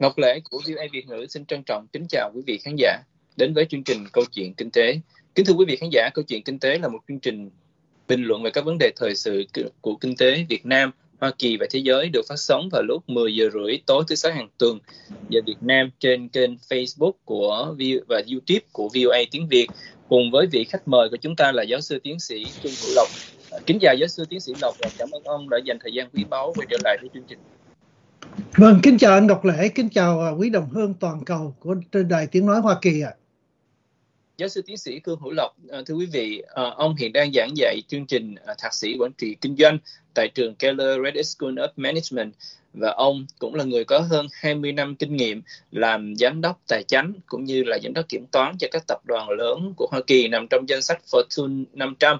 Ngọc Lễ của VOA Việt ngữ xin trân trọng kính chào quý vị khán giả đến với chương trình Câu chuyện Kinh tế. Kính thưa quý vị khán giả, Câu chuyện Kinh tế là một chương trình bình luận về các vấn đề thời sự của kinh tế Việt Nam, Hoa Kỳ và thế giới, được phát sóng vào lúc 10 giờ rưỡi tối thứ Sáu hàng tuần giờ Việt Nam trên kênh Facebook và YouTube của VOA tiếng Việt, cùng với vị khách mời của chúng ta là giáo sư tiến sĩ Trương Hữu Lộc. Kính chào giáo sư tiến sĩ Lộc và cảm ơn ông đã dành thời gian quý báu quay trở lại với chương trình. Vâng, kính chào anh Ngọc Lễ, kính chào quý đồng hương toàn cầu của trên đài Tiếng Nói Hoa Kỳ ạ. Giáo sư tiến sĩ Trương Hữu Lộc, thưa quý vị, ông hiện đang giảng dạy chương trình thạc sĩ quản trị kinh doanh tại trường Keller Reddick School of Management, và ông cũng là người có hơn 20 năm kinh nghiệm làm giám đốc tài chính cũng như là giám đốc kiểm toán cho các tập đoàn lớn của Hoa Kỳ nằm trong danh sách Fortune 500.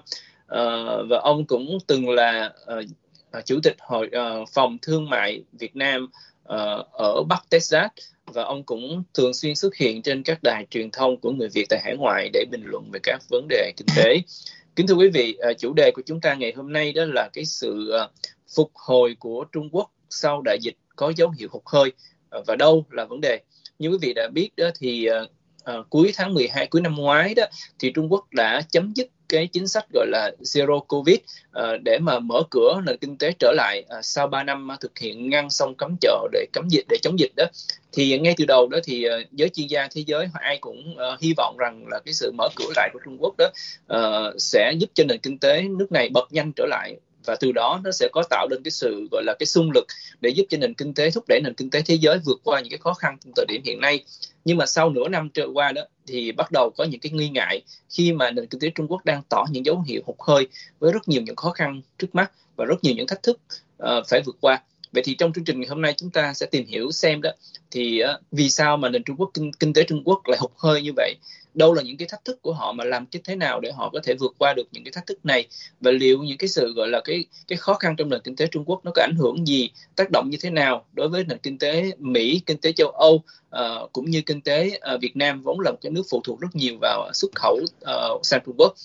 Và ông cũng từng là chủ tịch hội phòng thương mại Việt Nam ở Bắc Texas, và ông cũng thường xuyên xuất hiện trên các đài truyền thông của người Việt tại hải ngoại để bình luận về các vấn đề kinh tế. Kính thưa quý vị, chủ đề của chúng ta ngày hôm nay đó là cái sự phục hồi của Trung Quốc sau đại dịch có dấu hiệu hụt hơi, và đâu là vấn đề. Như quý vị đã biết đó thì cuối tháng 12 cuối năm ngoái đó thì Trung Quốc đã chấm dứt cái chính sách gọi là Zero Covid để mà mở cửa nền kinh tế trở lại sau 3 năm thực hiện ngăn sông cấm chợ để chống dịch đó. Thì ngay từ đầu đó thì giới chuyên gia thế giới ai cũng hy vọng rằng là cái sự mở cửa lại của Trung Quốc đó sẽ giúp cho nền kinh tế nước này bật nhanh trở lại, và từ đó nó sẽ có tạo nên cái sự gọi là cái xung lực để giúp cho nền kinh tế, thúc đẩy nền kinh tế thế giới vượt qua những cái khó khăn trong thời điểm hiện nay. Nhưng mà sau nửa năm trôi qua đó thì bắt đầu có những cái nghi ngại khi mà nền kinh tế Trung Quốc đang tỏ những dấu hiệu hụt hơi với rất nhiều những khó khăn trước mắt và rất nhiều những thách thức phải vượt qua. Vậy thì trong chương trình ngày hôm nay chúng ta sẽ tìm hiểu xem đó thì vì sao mà nền Trung Quốc kinh tế Trung Quốc lại hụt hơi như vậy, đâu là những cái thách thức của họ, mà làm thế nào để họ có thể vượt qua được những cái thách thức này, và liệu những cái sự gọi là cái khó khăn trong nền kinh tế Trung Quốc nó có ảnh hưởng gì, tác động như thế nào đối với nền kinh tế Mỹ, kinh tế châu Âu cũng như kinh tế Việt Nam vốn là một cái nước phụ thuộc rất nhiều vào xuất khẩu sang Trung Quốc.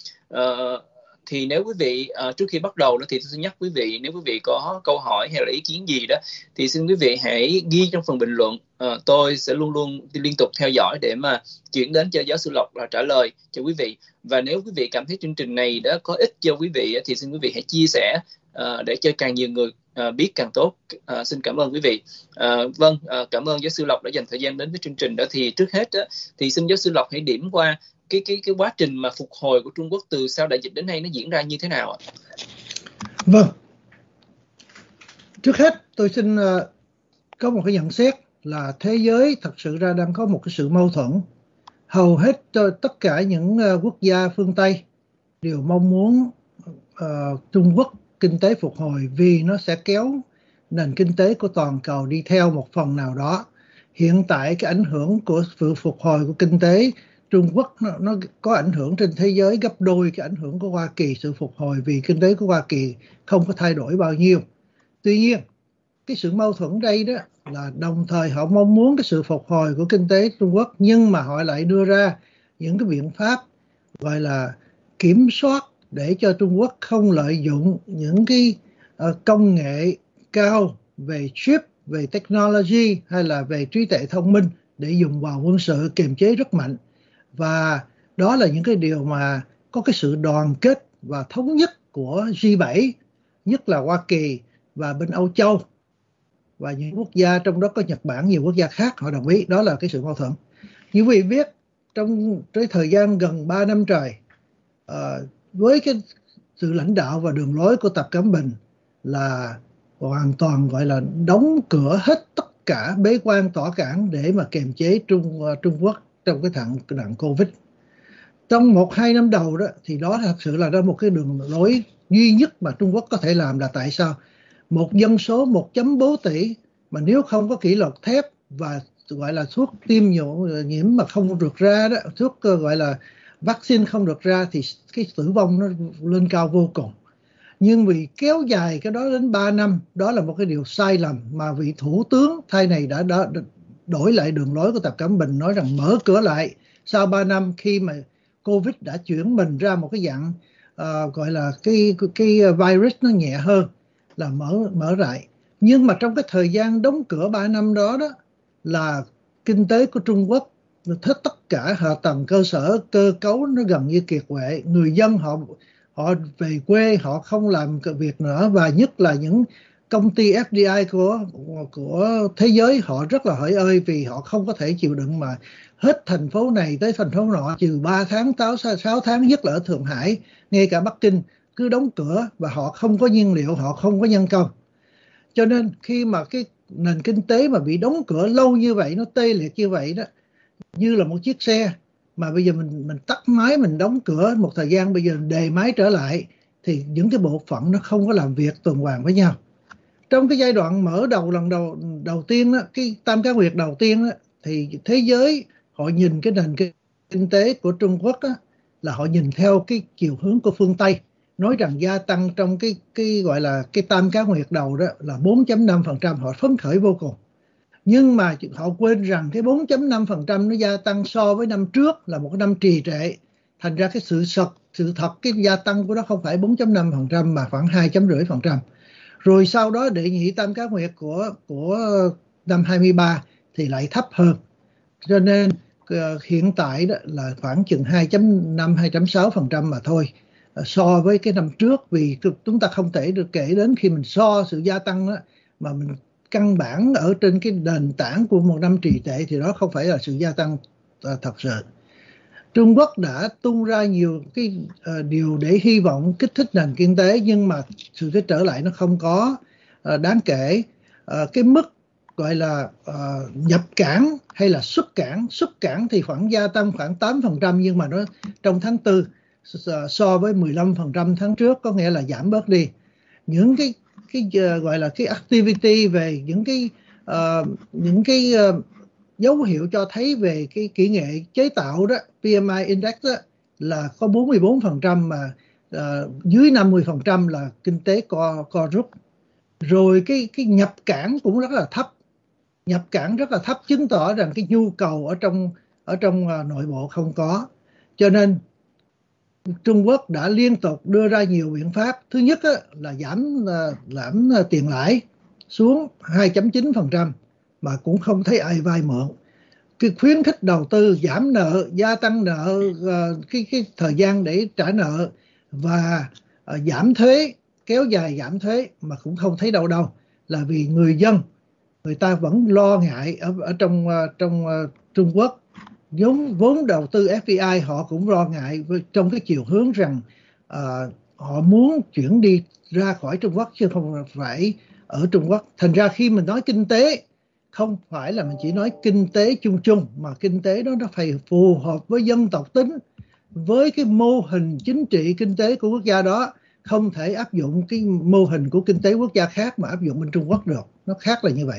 Thì nếu quý vị trước khi bắt đầu đó thì tôi xin nhắc quý vị, nếu quý vị có câu hỏi hay là ý kiến gì đó thì xin quý vị hãy ghi trong phần bình luận. Tôi sẽ luôn luôn liên tục theo dõi để mà chuyển đến cho giáo sư Lộc là trả lời cho quý vị. Và nếu quý vị cảm thấy chương trình này đã có ích cho quý vị thì xin quý vị hãy chia sẻ để cho càng nhiều người biết càng tốt. Xin cảm ơn quý vị. Cảm ơn giáo sư Lộc đã dành thời gian đến với chương trình đó. Thì trước hết đó, thì xin giáo sư Lộc hãy điểm qua cái quá trình mà phục hồi của Trung Quốc từ sau đại dịch đến nay nó diễn ra như thế nào ạ? Vâng. Trước hết tôi xin có một cái nhận xét là thế giới thật sự ra đang có một cái sự mâu thuẫn. Hầu hết tất cả những quốc gia phương Tây đều mong muốn Trung Quốc kinh tế phục hồi vì nó sẽ kéo nền kinh tế của toàn cầu đi theo một phần nào đó. Hiện tại cái ảnh hưởng của sự phục hồi của kinh tế Trung Quốc nó có ảnh hưởng trên thế giới gấp đôi cái ảnh hưởng của Hoa Kỳ, sự phục hồi vì kinh tế của Hoa Kỳ không có thay đổi bao nhiêu. Tuy nhiên, cái sự mâu thuẫn đây đó là đồng thời họ mong muốn cái sự phục hồi của kinh tế Trung Quốc, nhưng mà họ lại đưa ra những cái biện pháp gọi là kiểm soát để cho Trung Quốc không lợi dụng những cái công nghệ cao về chip, về technology hay là về trí tuệ thông minh để dùng vào quân sự, kiềm chế rất mạnh. Và đó là những cái điều mà có cái sự đoàn kết và thống nhất của G7, nhất là Hoa Kỳ và bên Âu Châu và những quốc gia, trong đó có Nhật Bản, nhiều quốc gia khác họ đồng ý. Đó là cái sự mâu thuẫn. Như quý vị biết, trong cái thời gian gần 3 năm trời, với cái sự lãnh đạo và đường lối của Tập Cận Bình là hoàn toàn gọi là đóng cửa hết tất cả, bế quan tỏa cản để mà kiềm chế Trung Quốc trong cái nạn Covid. Trong 1-2 năm đầu đó thì đó thật sự là một cái đường lối duy nhất mà Trung Quốc có thể làm. Là tại sao một dân số 1.4 tỷ mà nếu không có kỷ luật thép và gọi là thuốc tiêm nhiễm mà không được ra đó, thuốc gọi là vaccine không được ra thì cái tử vong nó lên cao vô cùng. Nhưng vì kéo dài cái đó đến 3 năm, đó là một cái điều sai lầm mà vị thủ tướng thay này đã đổi lại đường lối của Tập Cận Bình, nói rằng mở cửa lại sau 3 năm khi mà Covid đã chuyển mình ra một cái dạng gọi là cái virus nó nhẹ hơn, là mở lại. Nhưng mà trong cái thời gian đóng cửa 3 năm đó là kinh tế của Trung Quốc tất cả hạ tầng cơ sở cơ cấu nó gần như kiệt quệ, người dân họ về quê, họ không làm việc nữa, và nhất là những công ty FDI của thế giới họ rất là hỡi ơi, vì họ không có thể chịu đựng mà hết thành phố này tới thành phố nọ, trừ 3 tháng 6 tháng, nhất là ở Thượng Hải, ngay cả Bắc Kinh cứ đóng cửa, và họ không có nhiên liệu, họ không có nhân công. Cho nên khi mà cái nền kinh tế mà bị đóng cửa lâu như vậy, nó tê liệt như vậy đó, như là một chiếc xe mà bây giờ mình tắt máy, mình đóng cửa một thời gian, bây giờ đề máy trở lại thì những cái bộ phận nó không có làm việc tuần hoàn với nhau. Trong cái giai đoạn mở đầu lần đầu tiên đó, cái Tam Cá Nguyệt đầu tiên đó, thì thế giới họ nhìn cái nền kinh tế của Trung Quốc đó, là họ nhìn theo cái chiều hướng của phương Tây, nói rằng gia tăng trong cái gọi là cái Tam Cá Nguyệt đầu đó là 4.5%, họ phấn khởi vô cùng. Nhưng mà họ quên rằng cái 4.5% nó gia tăng so với năm trước là một năm trì trệ. Thành ra cái sự thật cái gia tăng của nó không phải 4.5% mà khoảng 2.5%. Rồi sau đó đệ nhị Tam Cá Nguyệt của năm 23 thì lại thấp hơn. Cho nên hiện tại đó là khoảng chừng 2.5, 2.6% mà thôi, so với cái năm trước. Vì chúng ta không thể được kể đến khi mình so sự gia tăng đó, mà mình căn bản ở trên cái nền tảng của một năm trì trệ thì đó không phải là sự gia tăng thật sự. Trung Quốc đã tung ra nhiều cái điều để hy vọng kích thích nền kinh tế, nhưng mà sự cái trở lại nó không có đáng kể. Cái mức gọi là nhập cảng hay là xuất cảng thì khoảng gia tăng khoảng 8%, nhưng mà nó trong tháng 4 so với 15% tháng trước, có nghĩa là giảm bớt đi. Những cái gọi là cái activity về những cái dấu hiệu cho thấy về cái kỹ nghệ chế tạo đó, PMI index đó, là có 44%, mà dưới 50% là kinh tế co rút. Rồi cái nhập cảng cũng rất là thấp, chứng tỏ rằng cái nhu cầu ở trong nội bộ không có. Cho nên Trung Quốc đã liên tục đưa ra nhiều biện pháp. Thứ nhất là giảm tiền lãi xuống 2.9%, mà cũng không thấy ai vay mượn. Cái khuyến khích đầu tư, giảm nợ, gia tăng nợ, cái thời gian để trả nợ, và giảm thuế, kéo dài giảm thuế, mà cũng không thấy đâu. Là vì người ta vẫn lo ngại ở trong Trung Quốc. Vốn đầu tư FDI họ cũng lo ngại trong cái chiều hướng rằng họ muốn chuyển đi ra khỏi Trung Quốc chứ không phải ở Trung Quốc. Thành ra khi mình nói kinh tế, không phải là mình chỉ nói kinh tế chung chung, mà kinh tế đó nó phải phù hợp với dân tộc tính, với cái mô hình chính trị kinh tế của quốc gia đó. Không thể áp dụng cái mô hình của kinh tế quốc gia khác mà áp dụng bên Trung Quốc được. Nó khác là như vậy.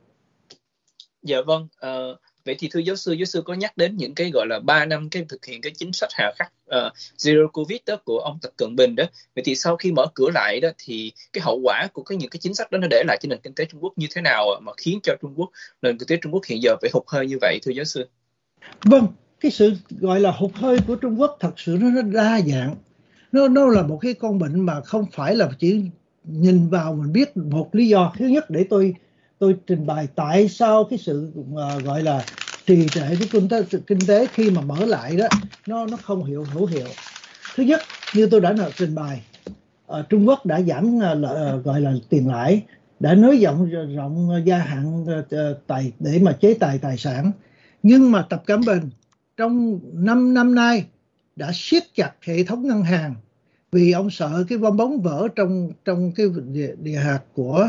Dạ vâng. Vậy thì thưa giáo sư có nhắc đến những cái gọi là 3 năm cái thực hiện cái chính sách hà khắc Zero Covid đó của ông Tập Cận Bình đó. Vậy thì sau khi mở cửa lại đó thì cái hậu quả của những cái chính sách đó nó để lại cho nền kinh tế Trung Quốc như thế nào mà khiến cho nền kinh tế Trung Quốc hiện giờ phải hụt hơi như vậy thưa giáo sư? Vâng, cái sự gọi là hụt hơi của Trung Quốc thật sự nó đa dạng. Nó là một cái con bệnh mà không phải là chỉ nhìn vào mình biết một lý do. Thứ nhất, để tôi trình bày tại sao cái sự gọi là trì trệ của kinh tế khi mà mở lại đó nó không hữu hiệu. Thứ nhất, như tôi đã trình bày, Trung Quốc đã giảm gọi là tiền lãi, đã nới rộng gia hạn để mà chế tài tài sản. Nhưng mà Tập Cận Bình trong 5 năm nay đã siết chặt hệ thống ngân hàng, vì ông sợ cái bong bóng vỡ trong cái địa hạt của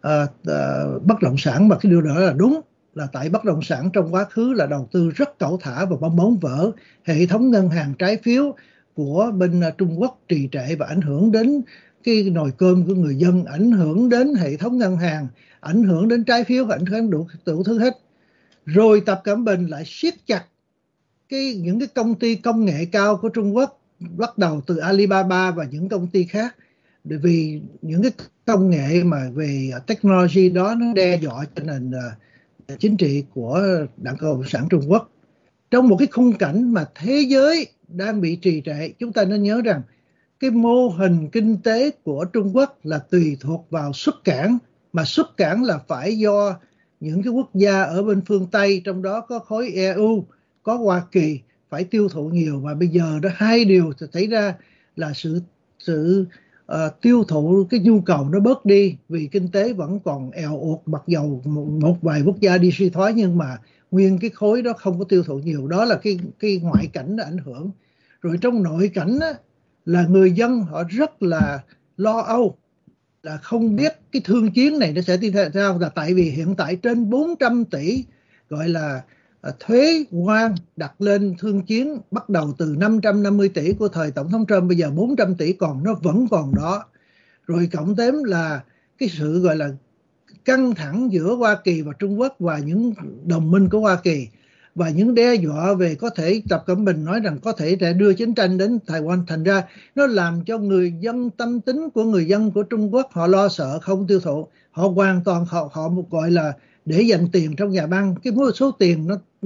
bất động sản. Mà cái điều đó là đúng, là tại bất động sản trong quá khứ là đầu tư rất cẩu thả và bong bóng vỡ. Hệ thống ngân hàng trái phiếu của bên Trung Quốc trì trệ và ảnh hưởng đến cái nồi cơm của người dân, ảnh hưởng đến hệ thống ngân hàng, ảnh hưởng đến trái phiếu, ảnh hưởng đủ thứ hết. Rồi Tập Cận Bình lại siết chặt những cái công ty công nghệ cao của Trung Quốc, bắt đầu từ Alibaba và những công ty khác, vì những cái công nghệ mà về technology đó nó đe dọa cho nền chính trị của Đảng Cộng sản Trung Quốc. Trong một cái khung cảnh mà thế giới đang bị trì trệ, chúng ta nên nhớ rằng cái mô hình kinh tế của Trung Quốc là tùy thuộc vào xuất cảng, mà xuất cảng là phải do những cái quốc gia ở bên phương Tây, trong đó có khối EU, có Hoa Kỳ phải tiêu thụ nhiều, và bây giờ đó hai điều xảy ra là sự tiêu thụ, cái nhu cầu nó bớt đi vì kinh tế vẫn còn èo uột, mặc dầu một vài quốc gia đi suy thoái nhưng mà nguyên cái khối đó không có tiêu thụ nhiều. Đó là cái ngoại cảnh nó ảnh hưởng. Rồi trong nội cảnh á, là người dân họ rất là lo âu, là không biết cái thương chiến này nó sẽ đi theo sao, là tại vì hiện tại trên 400 tỷ gọi là thuế quan đặt lên thương chiến, bắt đầu từ 550 tỷ của thời Tổng thống Trump, bây giờ 400 tỷ nó vẫn còn đó. Rồi cộng thêm là cái sự gọi là căng thẳng giữa Hoa Kỳ và Trung Quốc và những đồng minh của Hoa Kỳ, và những đe dọa về có thể, Tập Cận Bình nói rằng có thể sẽ đưa chiến tranh đến Taiwan. Thành ra nó làm cho người dân, tâm tính của người dân của Trung Quốc họ lo sợ không tiêu thụ, họ hoàn toàn họ gọi là để dành tiền trong nhà băng, cái số tiền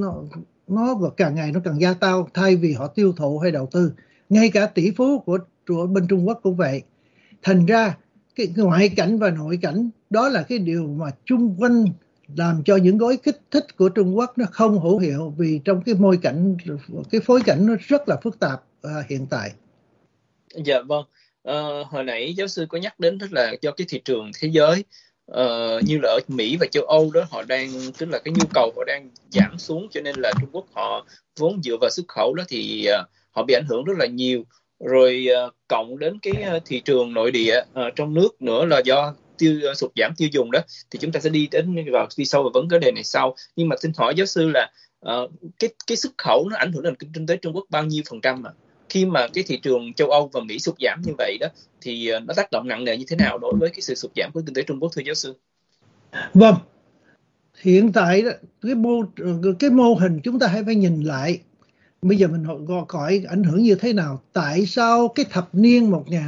nó càng ngày nó càng gia tăng thay vì họ tiêu thụ hay đầu tư. Ngay cả tỷ phú của bên Trung Quốc cũng vậy. Thành ra cái ngoại cảnh và nội cảnh đó là cái điều mà chung quanh làm cho những gói kích thích của Trung Quốc nó không hữu hiệu, vì trong cái phối cảnh nó rất là phức tạp hiện tại. Dạ vâng. Hồi nãy giáo sư có nhắc đến rất là do cái thị trường thế giới, như là ở Mỹ và châu Âu đó, họ đang, tức là cái nhu cầu họ đang giảm xuống, cho nên là Trung Quốc họ vốn dựa vào xuất khẩu đó thì họ bị ảnh hưởng rất là nhiều. Rồi cộng đến cái thị trường nội địa trong nước nữa là do sụt giảm tiêu dùng đó, thì chúng ta sẽ đi sâu vào vấn đề này sau. Nhưng mà xin hỏi giáo sư là cái xuất khẩu nó ảnh hưởng đến kinh tế Trung Quốc bao nhiêu %? Khi mà cái thị trường châu Âu và Mỹ sụt giảm như vậy đó, thì nó tác động nặng nề như thế nào đối với cái sự sụt giảm của kinh tế Trung Quốc, thưa giáo sư? Vâng, hiện tại đó, cái mô hình chúng ta phải nhìn lại. Bây giờ mình hỏi ảnh hưởng như thế nào. Tại sao cái thập niên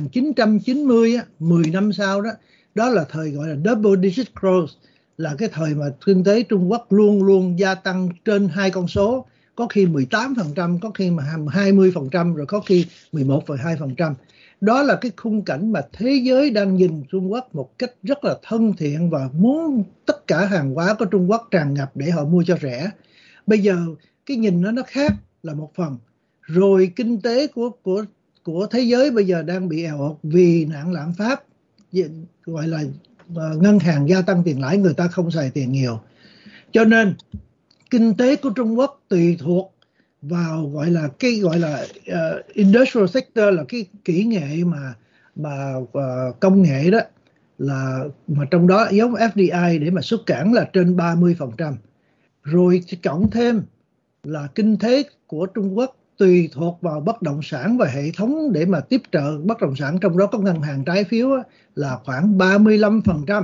1990 á, 10 năm sau đó, đó là thời gọi là double digit growth, là cái thời mà kinh tế Trung Quốc luôn luôn gia tăng trên hai con số, có khi 18%, có khi mà 20%, rồi có khi 11,2%. Đó là cái khung cảnh mà thế giới đang nhìn Trung Quốc một cách rất là thân thiện và muốn tất cả hàng hóa của Trung Quốc tràn ngập để họ mua cho rẻ. Bây giờ cái nhìn nó khác là một phần. Rồi kinh tế của thế giới bây giờ đang bị èo uột vì nạn lạm phát, gọi là ngân hàng gia tăng tiền lãi, người ta không xài tiền nhiều. Cho nên kinh tế của Trung Quốc tùy thuộc vào gọi là industrial sector, là cái kỹ nghệ mà công nghệ đó, là mà trong đó giống FDI để mà xuất cảng là trên 30%. Rồi cộng thêm là kinh tế của Trung Quốc tùy thuộc vào bất động sản và hệ thống để mà tiếp trợ bất động sản, trong đó có ngân hàng trái phiếu là khoảng 35%.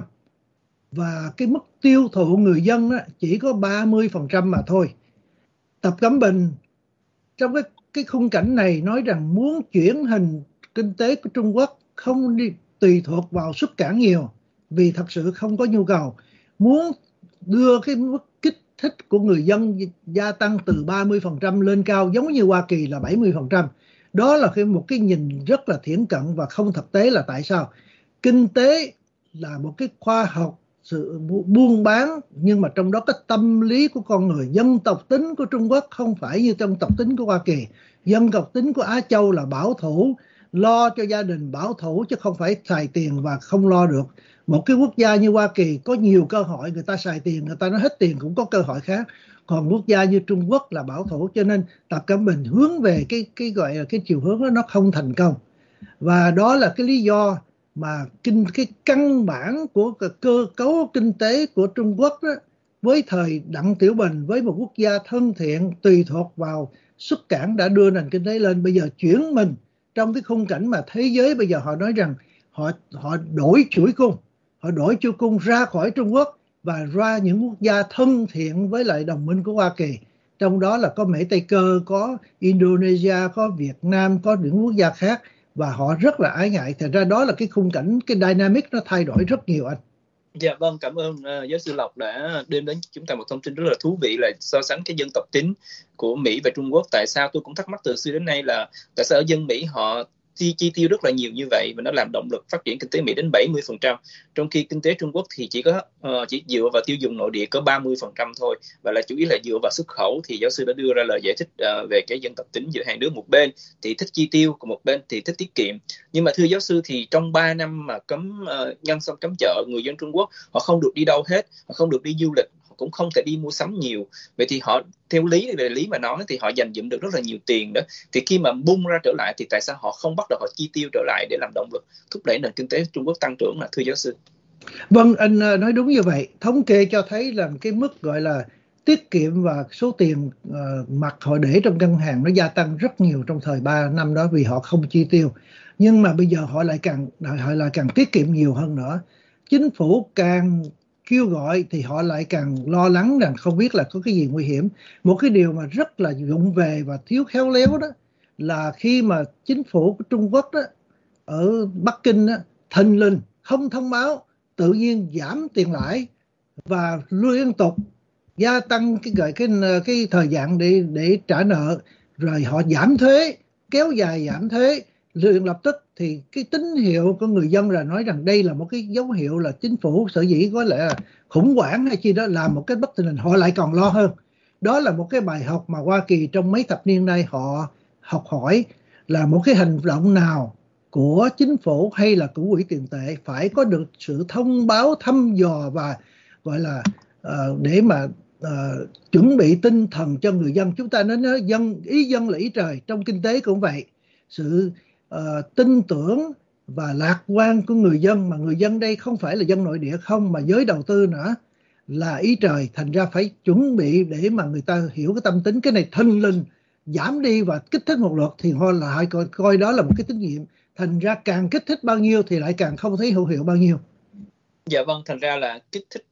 Và cái mức tiêu thụ người dân chỉ có 30% mà thôi. Tập Cận Bình trong cái khung cảnh này nói rằng muốn chuyển hình kinh tế của Trung Quốc không đi tùy thuộc vào xuất cảng nhiều, vì thật sự không có nhu cầu, muốn đưa cái mức kích thích của người dân gia tăng từ 30% lên cao giống như Hoa Kỳ là 70%. Đó là một cái nhìn rất là thiển cận và không thực tế. Là tại sao? Kinh tế là một cái khoa học sự buôn bán, nhưng mà trong đó cái tâm lý của con người, dân tộc tính của Trung Quốc không phải như dân tộc tính của Hoa Kỳ. Dân tộc tính của Á Châu là bảo thủ, lo cho gia đình, bảo thủ chứ không phải xài tiền và không lo được. Một cái quốc gia như Hoa Kỳ có nhiều cơ hội, người ta xài tiền, người ta nói hết tiền cũng có cơ hội khác. Còn quốc gia như Trung Quốc là bảo thủ, cho nên Tập Cận Bình hướng về cái gọi là cái chiều hướng đó nó không thành công. Và đó là cái lý do mà cái căn bản của cơ cấu kinh tế của Trung Quốc đó, với thời Đặng Tiểu Bình, với một quốc gia thân thiện tùy thuộc vào xuất cảng đã đưa nền kinh tế lên. Bây giờ chuyển mình trong cái khung cảnh mà thế giới bây giờ họ nói rằng họ đổi chuỗi cung, họ đổi chuỗi cung ra khỏi Trung Quốc và ra những quốc gia thân thiện với lại đồng minh của Hoa Kỳ. Trong đó là có Mễ Tây Cơ, có Indonesia, có Việt Nam, có những quốc gia khác, và họ rất là ái ngại. Thật ra đó là cái khung cảnh, cái dynamic nó thay đổi rất nhiều anh. Dạ vâng, cảm ơn giáo sư Lộc đã đem đến chúng ta một thông tin rất là thú vị, là so sánh cái dân tộc tính của Mỹ và Trung Quốc. Tại sao tôi cũng thắc mắc từ xưa đến nay là tại sao ở dân Mỹ họ chi tiêu rất là nhiều như vậy, và nó làm động lực phát triển kinh tế Mỹ đến 70%, trong khi kinh tế Trung Quốc thì chỉ dựa vào tiêu dùng nội địa có 30% thôi, và là chủ yếu là dựa vào xuất khẩu. Thì giáo sư đã đưa ra lời giải thích về cái dân tộc tính giữa hai nước, một bên thì thích chi tiêu, còn một bên thì thích tiết kiệm. Nhưng mà thưa giáo sư, thì trong 3 năm mà ngăn xong cấm chợ, người dân Trung Quốc họ không được đi đâu hết, họ không được đi du lịch, họ cũng không thể đi mua sắm nhiều. Vậy thì họ, theo về lý mà nói, thì họ dành dụm được rất là nhiều tiền đó. Thì khi mà bung ra trở lại thì tại sao họ không bắt đầu họ chi tiêu trở lại để làm động lực thúc đẩy nền kinh tế Trung Quốc tăng trưởng, thưa giáo sư? Vâng, anh nói đúng như vậy. Thống kê cho thấy là cái mức gọi là tiết kiệm và số tiền mặt họ để trong ngân hàng nó gia tăng rất nhiều trong thời 3 năm đó vì họ không chi tiêu. Nhưng mà bây giờ họ lại càng tiết kiệm nhiều hơn nữa. Chính phủ càng kêu gọi thì họ lại càng lo lắng rằng không biết là có cái gì nguy hiểm. Một cái điều mà rất là vụng về và thiếu khéo léo đó là khi mà chính phủ của Trung Quốc đó ở Bắc Kinh đó, thình lình không thông báo, tự nhiên giảm tiền lãi và liên tục gia tăng cái thời gian để trả nợ, rồi họ giảm thuế, kéo dài giảm thuế liền lập tức, thì cái tín hiệu của người dân là nói rằng đây là một cái dấu hiệu là chính phủ sở dĩ có lẽ là khủng hoảng hay chi đó, làm một cái bất tình hình, họ lại còn lo hơn. Đó là một cái bài học mà Hoa Kỳ trong mấy thập niên nay họ học hỏi, là một cái hành động nào của chính phủ hay là của quỹ tiền tệ phải có được sự thông báo thăm dò và gọi là để mà chuẩn bị tinh thần cho người dân. Chúng ta nói ý dân là ý trời, trong kinh tế cũng vậy. Sự tin tưởng và lạc quan của người dân, mà người dân đây không phải là dân nội địa không, mà giới đầu tư nữa, là ý trời. Thành ra phải chuẩn bị để mà người ta hiểu cái tâm tính. Cái này thình lình giảm đi và kích thích một lượt thì họ lại coi đó là một cái tín nhiệm. Thành ra càng kích thích bao nhiêu thì lại càng không thấy hữu hiệu bao nhiêu. Dạ vâng, thành ra là kích thích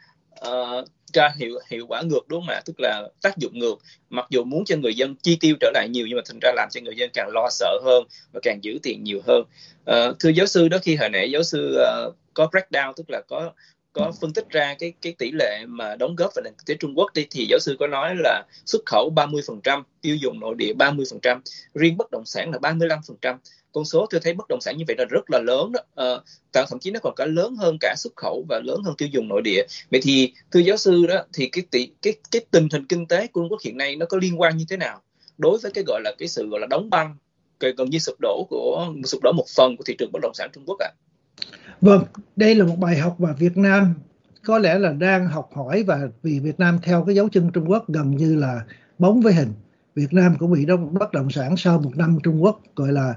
ra hiệu quả ngược, đúng không ạ? Tức là tác dụng ngược. Mặc dù muốn cho người dân chi tiêu trở lại nhiều, nhưng mà thành ra làm cho người dân càng lo sợ hơn và càng giữ tiền nhiều hơn. Thưa giáo sư đó, khi hồi nãy giáo sư có breakdown, tức là có phân tích ra cái tỷ lệ mà đóng góp vào nền kinh tế Trung Quốc đi, thì giáo sư có nói là xuất khẩu 30%, tiêu dùng nội địa 30%, riêng bất động sản là 35%. Con số tôi thấy bất động sản như vậy là rất là lớn đó, thậm chí nó còn cả lớn hơn cả xuất khẩu và lớn hơn tiêu dùng nội địa. Vậy thì thưa giáo sư đó, thì cái tình hình kinh tế của Trung Quốc hiện nay nó có liên quan như thế nào đối với cái gọi là cái sự gọi là đóng băng, gần như sụp đổ một phần của thị trường bất động sản Trung Quốc ạ? Vâng, đây là một bài học mà Việt Nam có lẽ là đang học hỏi, và vì Việt Nam theo cái dấu chân Trung Quốc gần như là bóng với hình. Việt Nam cũng bị bất động sản sau một năm Trung Quốc gọi là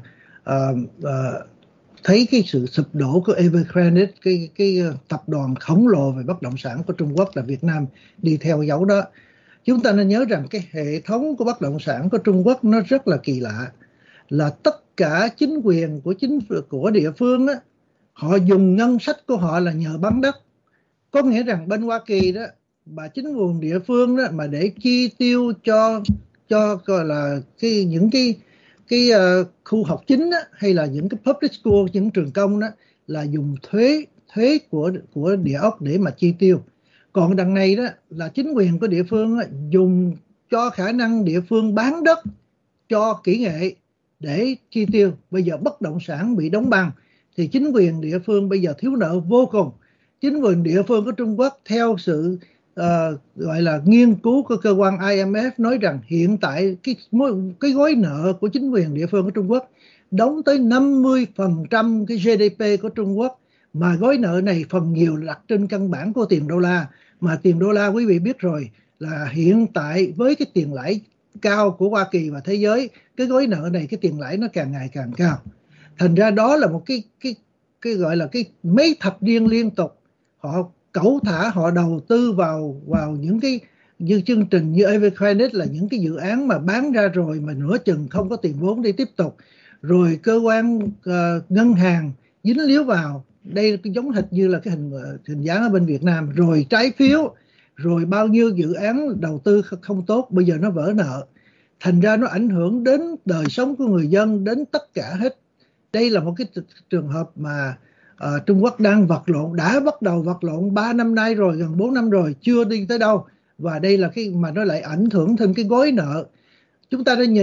thấy cái sự sụp đổ của Evergrande, cái tập đoàn khổng lồ về bất động sản của Trung Quốc, là Việt Nam đi theo dấu đó. Chúng ta nên nhớ rằng cái hệ thống của bất động sản của Trung Quốc nó rất là kỳ lạ, là tất cả chính quyền của địa phương đó, họ dùng ngân sách của họ là nhờ bán đất. Có nghĩa rằng bên Hoa Kỳ đó, mà chính quyền địa phương đó mà để chi tiêu cho gọi là những cái khu học chính đó, hay là những cái public school, những trường công đó, là dùng thuế của địa ốc để mà chi tiêu. Còn đằng này đó là chính quyền của địa phương đó, dùng cho khả năng địa phương bán đất cho kỹ nghệ để chi tiêu. Bây giờ bất động sản bị đóng băng thì chính quyền địa phương bây giờ thiếu nợ vô cùng. Chính quyền địa phương của Trung Quốc theo sự gọi là nghiên cứu của cơ quan IMF nói rằng hiện tại cái gói nợ của chính quyền địa phương của Trung Quốc đóng tới 50% cái GDP của Trung Quốc, mà gói nợ này phần nhiều là đặt trên căn bản của tiền đô la, mà tiền đô la quý vị biết rồi là hiện tại với cái tiền lãi cao của Hoa Kỳ và thế giới, cái gói nợ này cái tiền lãi nó càng ngày càng cao. Thành ra đó là một cái gọi là cái mấy thập niên liên tục họ cẩu thả, họ đầu tư vào những cái như chương trình như Evergrande, là những cái dự án mà bán ra rồi mà nửa chừng không có tiền vốn để tiếp tục, rồi cơ quan ngân hàng dính líu vào. Đây giống hệt như là cái hình dáng ở bên Việt Nam, rồi trái phiếu, rồi bao nhiêu dự án đầu tư không tốt bây giờ nó vỡ nợ. Thành ra nó ảnh hưởng đến đời sống của người dân, đến tất cả hết. Đây là một cái trường hợp mà Trung Quốc đang vật lộn, đã bắt đầu vật lộn 3 năm nay rồi, gần 4 năm rồi, chưa đi tới đâu. Và đây là cái mà nó lại ảnh hưởng thêm cái gói nợ. Chúng ta đã nhìn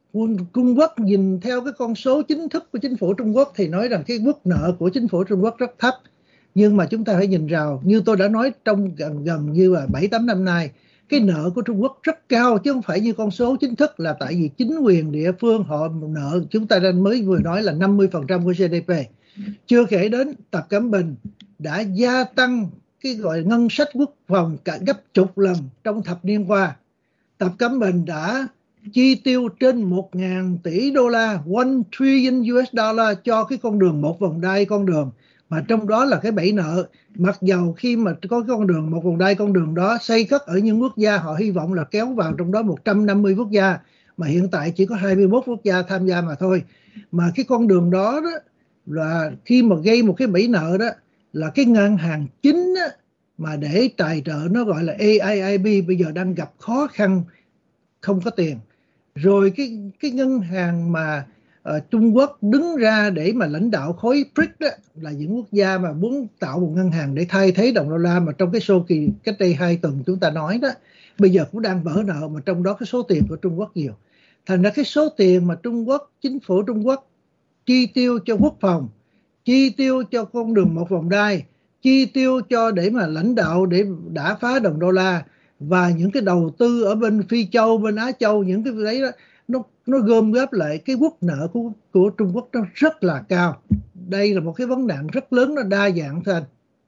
Trung Quốc nhìn theo cái con số chính thức của chính phủ Trung Quốc thì nói rằng cái mức nợ của chính phủ Trung Quốc rất thấp. Nhưng mà chúng ta phải nhìn vào, như tôi đã nói trong gần như là 7-8 năm nay, cái nợ của Trung Quốc rất cao chứ không phải như con số chính thức, là tại vì chính quyền địa phương họ nợ, chúng ta mới vừa nói là 50% của GDP. Chưa kể đến Tập Cận Bình đã gia tăng cái gọi ngân sách quốc phòng cả gấp chục lần trong thập niên qua. Tập Cận Bình đã chi tiêu trên 1.000 tỷ đô la, 1 trillion US dollar cho cái con đường một vòng đai con đường, mà trong đó là cái bẫy nợ. Mặc dầu khi mà có con đường một vòng đai con đường đó xây cất ở những quốc gia họ hy vọng là kéo vào trong đó 150 quốc gia, mà hiện tại chỉ có 21 quốc gia tham gia mà thôi. Mà cái con đường đó, là khi mà gây một cái bẫy nợ đó, là cái ngân hàng chính đó, mà để tài trợ nó gọi là AIIB bây giờ đang gặp khó khăn, không có tiền. Rồi cái ngân hàng mà Trung Quốc đứng ra để mà lãnh đạo khối BRICS đó, là những quốc gia mà muốn tạo một ngân hàng để thay thế đồng đô la, mà trong cái số kỳ cách đây 2 tuần chúng ta nói đó, bây giờ cũng đang vỡ nợ, mà trong đó cái số tiền của Trung Quốc nhiều. Thành ra cái số tiền mà chính phủ Trung Quốc chi tiêu cho quốc phòng, chi tiêu cho con đường một vòng đai, chi tiêu cho để mà lãnh đạo để đả phá đồng đô la, và những cái đầu tư ở bên Phi Châu, bên Á Châu, những cái đấy đó, nó gom góp lại cái quốc nợ của Trung Quốc nó rất là cao. Đây là một cái vấn nạn rất lớn, nó đa dạng thôi anh.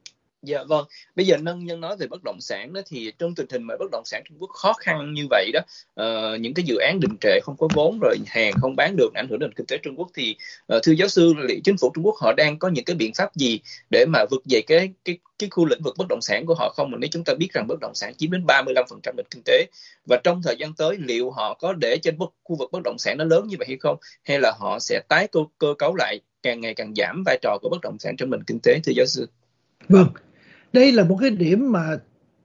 Dạ vâng, bây giờ nhân nói về bất động sản đó, thì trong tình hình mà bất động sản Trung Quốc khó khăn như vậy đó, những cái dự án đình trệ, không có vốn, rồi hàng không bán được, ảnh hưởng đến kinh tế Trung Quốc, thì thưa giáo sư, liệu chính phủ Trung Quốc họ đang có những cái biện pháp gì để mà vực dậy cái khu lĩnh vực bất động sản của họ không? Mà nếu chúng ta biết rằng bất động sản chiếm đến 35% nền kinh tế, và trong thời gian tới liệu họ có để trên khu vực bất động sản nó lớn như vậy hay không, hay là họ sẽ tái cơ cấu lại, càng ngày càng giảm vai trò của bất động sản trong nền kinh tế, thưa giáo sư? Vâng, đây là một cái điểm mà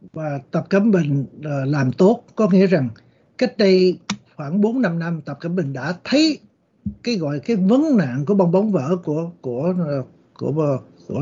Tập Cận Bình làm tốt. Có nghĩa rằng cách đây khoảng 4-5 năm Tập Cận Bình đã thấy cái gọi cái vấn nạn của bong bóng vỡ của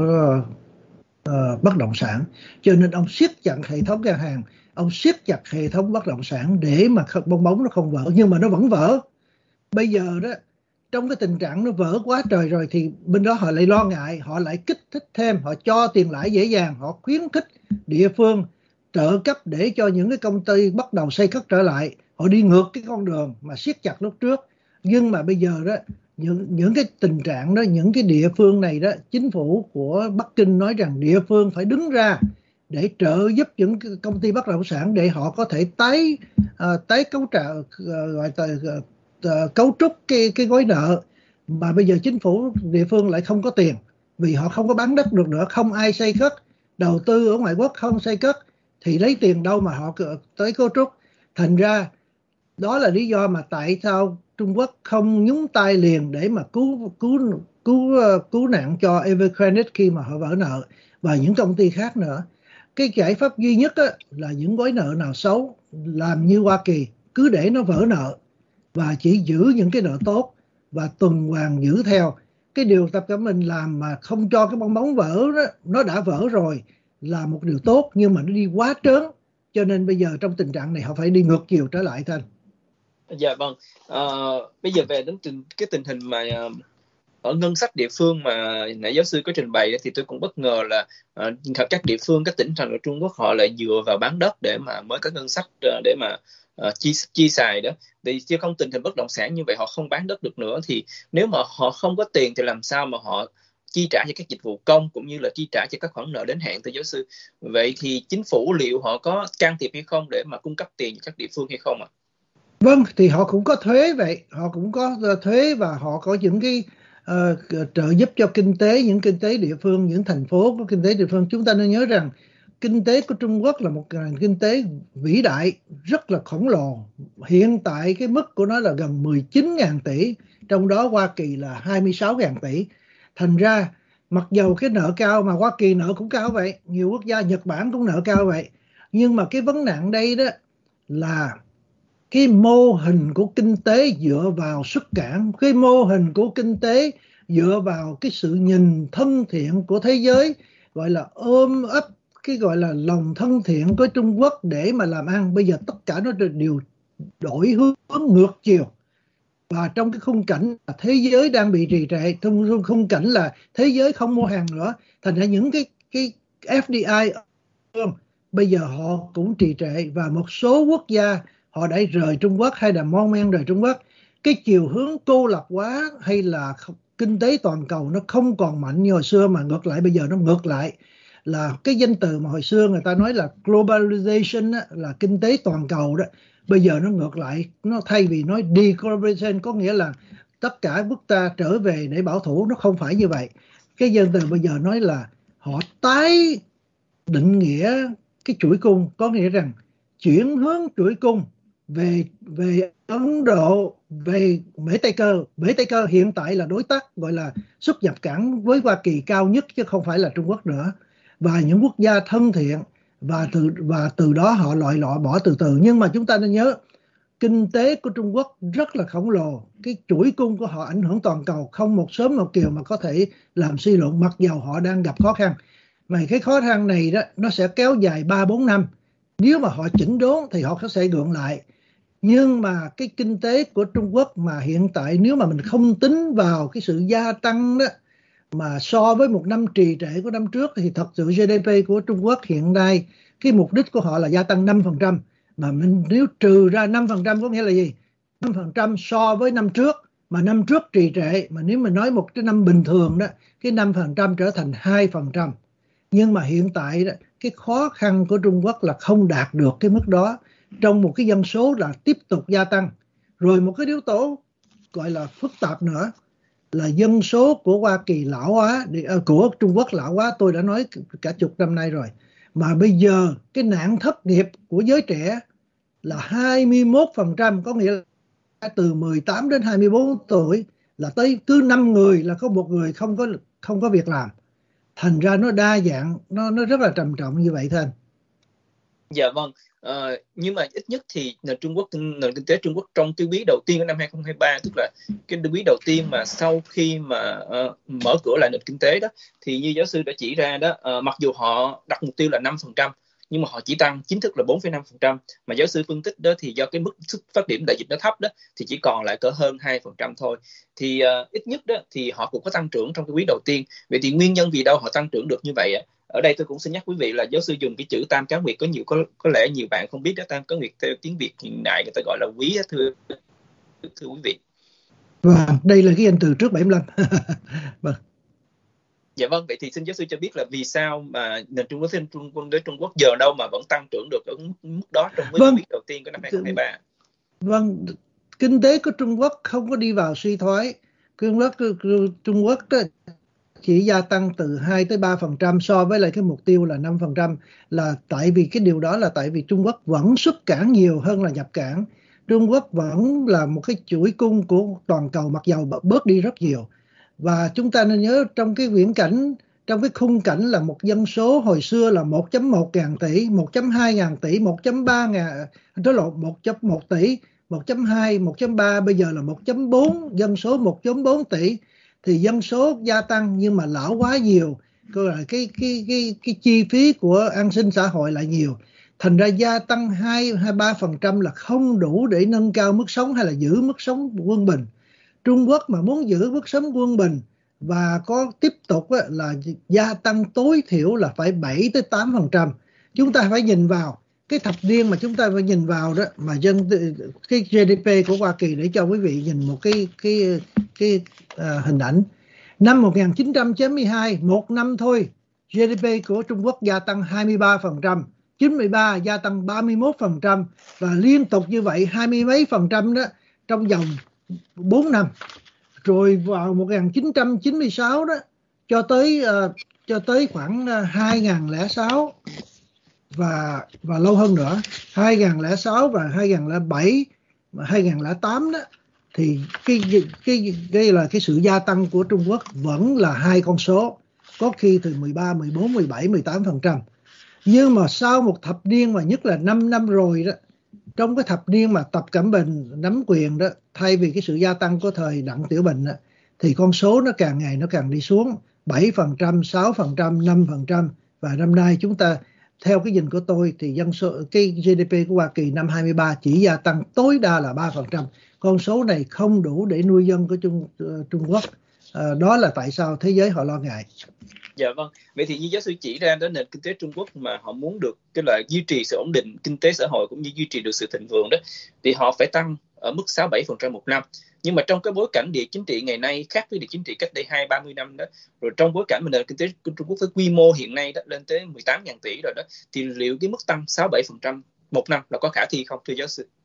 bất động sản, cho nên ông siết chặt hệ thống ngân hàng, ông siết chặt hệ thống bất động sản để mà bong bóng nó không vỡ. Nhưng mà nó vẫn vỡ. Bây giờ đó, trong cái tình trạng nó vỡ quá trời rồi, thì bên đó họ lại lo ngại, họ lại kích thích thêm, họ cho tiền lãi dễ dàng, họ khuyến khích địa phương trợ cấp để cho những cái công ty bắt đầu xây cất trở lại. Họ đi ngược cái con đường mà siết chặt lúc trước. Nhưng mà bây giờ đó, những cái tình trạng đó, những cái địa phương này đó, chính phủ của Bắc Kinh nói rằng địa phương phải đứng ra để trợ giúp những công ty bất động sản để họ có thể tái cấu trúc cái gói nợ. Mà bây giờ chính phủ địa phương lại không có tiền, vì họ không có bán đất được nữa, không ai xây cất, đầu tư ở ngoại quốc không xây cất, thì lấy tiền đâu mà họ tới cấu trúc. Thành ra đó là lý do mà tại sao Trung Quốc không nhúng tay liền để mà cứu nạn cho Evergrande khi mà họ vỡ nợ, và những công ty khác nữa. Cái giải pháp duy nhất là những gói nợ nào xấu làm như Hoa Kỳ, cứ để nó vỡ nợ và chỉ giữ những cái nợ tốt và tuần hoàn giữ theo. Cái điều Tập Cận Bình làm mà không cho cái bong bóng vỡ đó, nó đã vỡ rồi, là một điều tốt, nhưng mà nó đi quá trớn, cho nên bây giờ trong tình trạng này họ phải đi ngược chiều trở lại thôi. Dạ vâng, bây giờ về đến cái tình hình mà ở ngân sách địa phương mà nãy giáo sư có trình bày, thì tôi cũng bất ngờ là các địa phương, các tỉnh thành ở Trung Quốc họ lại dựa vào bán đất để mà mới có ngân sách để mà chi xài đó. Vì chứ không tình hình bất động sản như vậy, họ không bán đất được nữa, thì nếu mà họ không có tiền thì làm sao mà họ chi trả cho các dịch vụ công cũng như là chi trả cho các khoản nợ đến hạn, thưa giáo sư? Vậy thì chính phủ liệu họ có can thiệp hay không để mà cung cấp tiền cho các địa phương hay không ạ? Vâng, thì họ cũng có thuế vậy, họ cũng có thuế, và họ có những cái trợ giúp cho kinh tế, những kinh tế địa phương, những thành phố có kinh tế địa phương. Chúng ta nên nhớ rằng kinh tế của Trung Quốc là một nền kinh tế vĩ đại, rất là khổng lồ. Hiện tại cái mức của nó là gần 19.000 tỷ, trong đó Hoa Kỳ là 26.000 tỷ. Thành ra mặc dầu cái nợ cao, mà Hoa Kỳ nợ cũng cao vậy, nhiều quốc gia, Nhật Bản cũng nợ cao vậy, nhưng mà cái vấn nạn đây đó là cái mô hình của kinh tế dựa vào xuất cảng, cái mô hình của kinh tế dựa vào cái sự nhìn thân thiện của thế giới, gọi là ôm ấp cái gọi là lòng thân thiện của Trung Quốc để mà làm ăn. Bây giờ tất cả nó đều đổi hướng ngược chiều. Và trong cái khung cảnh là thế giới đang bị trì trệ, trong khung cảnh là thế giới không mua hàng nữa, thành ra những cái FDI bây giờ họ cũng trì trệ, và một số quốc gia họ đã rời Trung Quốc hay là mon men rời Trung Quốc. Cái chiều hướng cô lập hóa hay là kinh tế toàn cầu nó không còn mạnh như hồi xưa, mà ngược lại bây giờ nó ngược lại, là cái danh từ mà hồi xưa người ta nói là globalization á, là kinh tế toàn cầu đó, bây giờ nó ngược lại, nó thay vì nói deglobalization có nghĩa là tất cả quốc gia trở về để bảo thủ, nó không phải như vậy. Cái danh từ bây giờ nói là họ tái định nghĩa cái chuỗi cung, có nghĩa rằng chuyển hướng chuỗi cung về Ấn Độ, về Mễ Tây Cơ hiện tại là đối tác gọi là xuất nhập cảng với Hoa Kỳ cao nhất chứ không phải là Trung Quốc nữa, và những quốc gia thân thiện, và từ đó họ loại bỏ từ từ. Nhưng mà chúng ta nên nhớ, kinh tế của Trung Quốc rất là khổng lồ, cái chuỗi cung của họ ảnh hưởng toàn cầu, không một sớm một chiều mà có thể làm suy luận, mặc dầu họ đang gặp khó khăn. Mà cái khó khăn này đó nó sẽ kéo dài 3-4 năm. Nếu mà họ chỉnh đốn thì họ sẽ gượng lại. Nhưng mà cái kinh tế của Trung Quốc mà hiện tại, nếu mà mình không tính vào cái sự gia tăng đó, mà so với một năm trì trệ của năm trước, thì thật sự GDP của Trung Quốc hiện nay, cái mục đích của họ là gia tăng 5%. Mà mình nếu trừ ra 5% có nghĩa là gì? 5% so với năm trước, mà năm trước trì trệ, mà nếu mình nói một cái năm bình thường đó, cái 5% trở thành 2%. Nhưng mà hiện tại đó, cái khó khăn của Trung Quốc là không đạt được cái mức đó, trong một cái dân số là tiếp tục gia tăng. Rồi một cái yếu tố gọi là phức tạp nữa là dân số của Hoa Kỳ lão hóa, của Trung Quốc lão hóa, tôi đã nói cả chục năm nay rồi. Mà bây giờ cái nạn thất nghiệp của giới trẻ là 21%, có nghĩa là từ 18 đến 24 tuổi là tới cứ 5 người là có một người không có việc làm. Thành ra nó đa dạng, nó rất là trầm trọng như vậy thôi anh. Dạ vâng. Nhưng mà ít nhất thì nền kinh tế Trung Quốc trong cái quý đầu tiên của năm 2023, tức là cái quý đầu tiên mà sau khi mà mở cửa lại nền kinh tế đó, thì như giáo sư đã chỉ ra đó, mặc dù họ đặt mục tiêu là 5%, nhưng mà họ chỉ tăng chính thức là 4,5%. Mà giáo sư phân tích đó thì do cái mức xuất phát điểm đại dịch nó thấp đó, thì chỉ còn lại cỡ hơn 2% thôi. Thì ít nhất đó thì họ cũng có tăng trưởng trong cái quý đầu tiên. Vậy thì nguyên nhân vì đâu họ tăng trưởng được như vậy ạ? Ở đây tôi cũng xin nhắc quý vị là giáo sư dùng cái chữ tam cá nguyệt, có lẽ nhiều bạn không biết đó. Tam cá nguyệt theo tiếng Việt hiện đại người ta gọi là quý, thưa quý vị. Và đây là cái danh từ trước 75. Vâng. Dạ vâng, vậy thì xin giáo sư cho biết là vì sao mà nền kinh tế Trung Quốc giờ đâu mà vẫn tăng trưởng được ở mức đó trong quý đầu tiên của năm 2023? Vâng, kinh tế của Trung Quốc không có đi vào suy thoái. Trung Quốc đó chỉ gia tăng từ 2-3% so với lại cái mục tiêu là 5%, là tại vì cái điều đó là tại vì Trung Quốc vẫn xuất cảng nhiều hơn là nhập cảng. Trung Quốc vẫn là một cái chuỗi cung của toàn cầu, mặc dầu bớt đi rất nhiều. Và chúng ta nên nhớ, trong cái viễn cảnh, trong cái khung cảnh là một dân số hồi xưa là 1.1 ngàn tỷ, 1.2 ngàn tỷ, 1.3 ngàn, đó là 1.1 tỷ, 1.2, 1.3, bây giờ là 1.4, dân số 1.4 tỷ, thì dân số gia tăng nhưng mà lão hóa nhiều, cái chi phí của an sinh xã hội lại nhiều. Thành ra gia tăng 2-3% là không đủ để nâng cao mức sống hay là giữ mức sống quân bình. Trung Quốc mà muốn giữ mức sống quân bình và có tiếp tục là gia tăng tối thiểu là phải 7-8%. Chúng ta phải nhìn vào cái thập niên mà chúng ta phải nhìn vào đó, mà cái GDP của Hoa Kỳ, để cho quý vị nhìn một cái hình ảnh. Năm 1992, một năm thôi, GDP của Trung Quốc gia tăng 23%, 93 gia tăng 31%, và liên tục như vậy 20 mấy % đó trong vòng 4 năm. Rồi vào 1996 đó cho tới khoảng 2006 và lâu hơn nữa, 2006 và 2007 và 2008 đó, thì cái là cái sự gia tăng của Trung Quốc vẫn là hai con số, có khi từ 13, 14, 17, 18%. Nhưng mà sau một thập niên, mà nhất là 5 năm rồi đó, trong cái thập niên mà Tập Cận Bình nắm quyền đó, thay vì cái sự gia tăng của thời Đặng Tiểu Bình đó, thì con số nó càng ngày nó càng đi xuống, 7%, 6%, 5%, và năm nay chúng ta theo cái nhìn của tôi thì dân số cái GDP của Hoa Kỳ năm 23 chỉ gia tăng tối đa là 3%. Con số này không đủ để nuôi dân của Trung Quốc. Đó là tại sao thế giới họ lo ngại. Dạ vâng. Vậy thì như giáo sư chỉ ra đó, nền kinh tế Trung Quốc mà họ muốn được cái loại duy trì sự ổn định kinh tế xã hội cũng như duy trì được sự thịnh vượng đó, thì họ phải tăng ở mức 6-7% một năm. Nhưng mà trong cái bối cảnh địa chính trị ngày nay khác với địa chính trị cách đây 20-30 năm đó, rồi trong bối cảnh mà nền kinh tế của Trung Quốc với quy mô hiện nay đó lên tới 18.000 tỷ rồi đó, thì liệu cái mức tăng 6-7% một năm là có khả thi không, thưa giáo sư?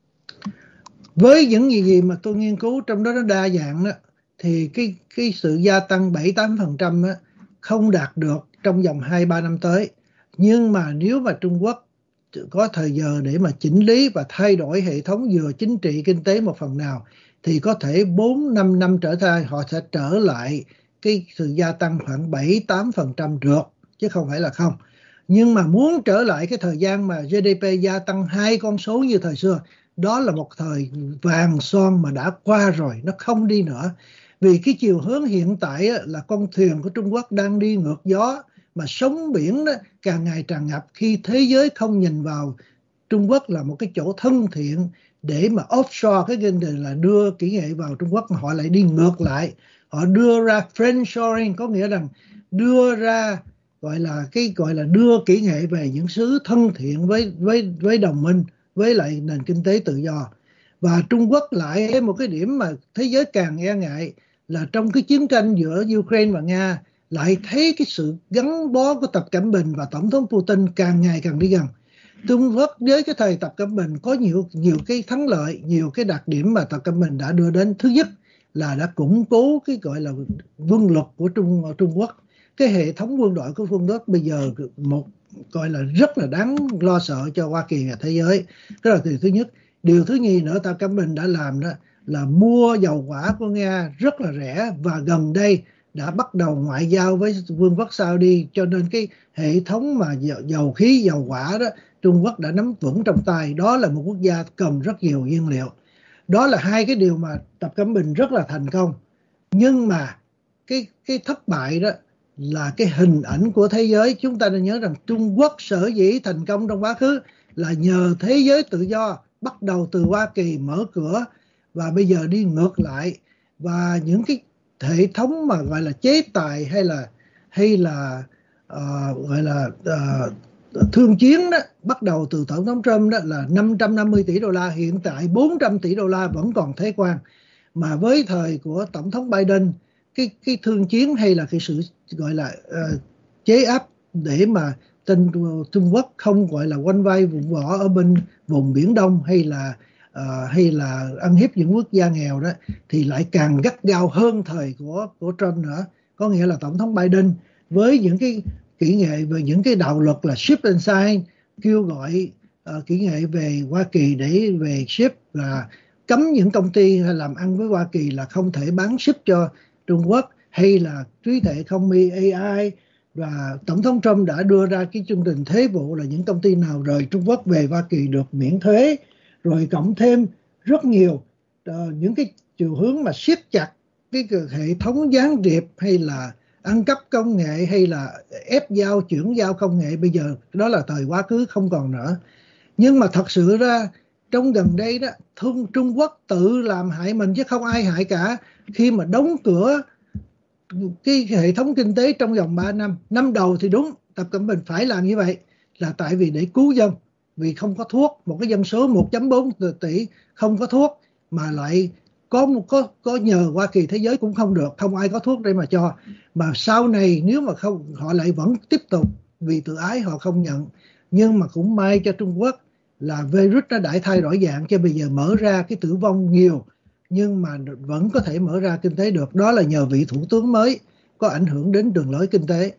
Với những gì mà tôi nghiên cứu trong đó nó đa dạng đó, thì cái sự gia tăng 7-8% không đạt được trong vòng 2-3 năm tới. Nhưng mà nếu mà Trung Quốc có thời giờ để mà chỉnh lý và thay đổi hệ thống vừa chính trị kinh tế một phần nào, thì có thể 4-5 năm trở ra họ sẽ trở lại cái sự gia tăng khoảng 7-8% được, chứ không phải là không. Nhưng mà muốn trở lại cái thời gian mà GDP gia tăng 2 con số như thời xưa, đó là một thời vàng son mà đã qua rồi, nó không đi nữa. Vì cái chiều hướng hiện tại là con thuyền của Trung Quốc đang đi ngược gió, mà sóng biển đó càng ngày tràn ngập, khi thế giới không nhìn vào Trung Quốc là một cái chỗ thân thiện để mà offshore cái vấn đề là đưa kỹ nghệ vào Trung Quốc, mà họ lại đi ngược lại. Họ đưa ra friendshoring, có nghĩa rằng đưa ra gọi là đưa kỹ nghệ về những xứ thân thiện với đồng minh, với lại nền kinh tế tự do. Và Trung Quốc lại một cái điểm mà thế giới càng e ngại là trong cái chiến tranh giữa Ukraine và Nga, lại thấy cái sự gắn bó của Tập Cận Bình và Tổng thống Putin càng ngày càng đi gần. Trung Quốc với cái thời Tập Cận Bình có nhiều cái thắng lợi, nhiều cái đặc điểm mà Tập Cận Bình đã đưa đến. Thứ nhất là đã củng cố cái gọi là quân luật của Trung Quốc. Cái hệ thống quân đội của Trung Quốc bây giờ một gọi là rất là đáng lo sợ cho Hoa Kỳ và thế giới. Đó là điều thứ nhất. Điều thứ nhì nữa Tập Cận Bình đã làm đó là mua dầu hỏa của Nga rất là rẻ, và gần đây đã bắt đầu ngoại giao với Vương quốc Saudi, cho nên cái hệ thống mà dầu khí, dầu hỏa đó Trung Quốc đã nắm vững trong tay. Đó là một quốc gia cần rất nhiều nhiên liệu. Đó là hai cái điều mà Tập Cận Bình rất là thành công. Nhưng mà cái thất bại đó là cái hình ảnh của thế giới. Chúng ta nên nhớ rằng Trung Quốc sở dĩ thành công trong quá khứ là nhờ thế giới tự do, bắt đầu từ Hoa Kỳ mở cửa và bây giờ đi ngược lại. Và những cái hệ thống mà gọi là chế tài hay là gọi là thương chiến đó, bắt đầu từ Tổng thống Trump đó là 550 tỷ đô la, hiện tại 400 tỷ đô la vẫn còn thế quan. Mà với thời của Tổng thống Biden, cái thương chiến hay là cái sự gọi là chế áp để mà Trung Quốc không gọi là quanh vai vùng võ ở bên vùng Biển Đông hay là ăn hiếp những quốc gia nghèo đó, thì lại càng gắt gao hơn thời của Trump nữa. Có nghĩa là Tổng thống Biden với những cái kỹ nghệ về những cái đạo luật là ship and sign, kêu gọi kỹ nghệ về Hoa Kỳ để về ship, là cấm những công ty làm ăn với Hoa Kỳ là không thể bán ship cho Trung Quốc, hay là trí tuệ thông minh AI. Và Tổng thống Trump đã đưa ra cái chương trình thuế vụ là những công ty nào rời Trung Quốc về Hoa Kỳ được miễn thuế, rồi cộng thêm rất nhiều những cái chiều hướng mà siết chặt cái hệ thống gián điệp hay là ăn cắp công nghệ hay là ép giao, chuyển giao công nghệ. Bây giờ đó là thời quá khứ, không còn nữa. Nhưng mà thật sự ra trong gần đây đó, Trung Quốc tự làm hại mình chứ không ai hại cả, khi mà đóng cửa cái hệ thống kinh tế trong vòng 3 năm. Năm đầu thì đúng, Tập Cận Bình phải làm như vậy là tại vì để cứu dân, vì không có thuốc, một cái dân số 1.4 tỷ không có thuốc, mà lại có nhờ Hoa Kỳ thế giới cũng không được, không ai có thuốc để mà cho. Mà sau này nếu mà không, họ lại vẫn tiếp tục, vì tự ái họ không nhận. Nhưng mà cũng may cho Trung Quốc là virus nó đã thay đổi dạng, cho bây giờ mở ra cái tử vong nhiều, nhưng mà vẫn có thể mở ra kinh tế được. Đó là nhờ vị thủ tướng mới có ảnh hưởng đến đường lối kinh tế.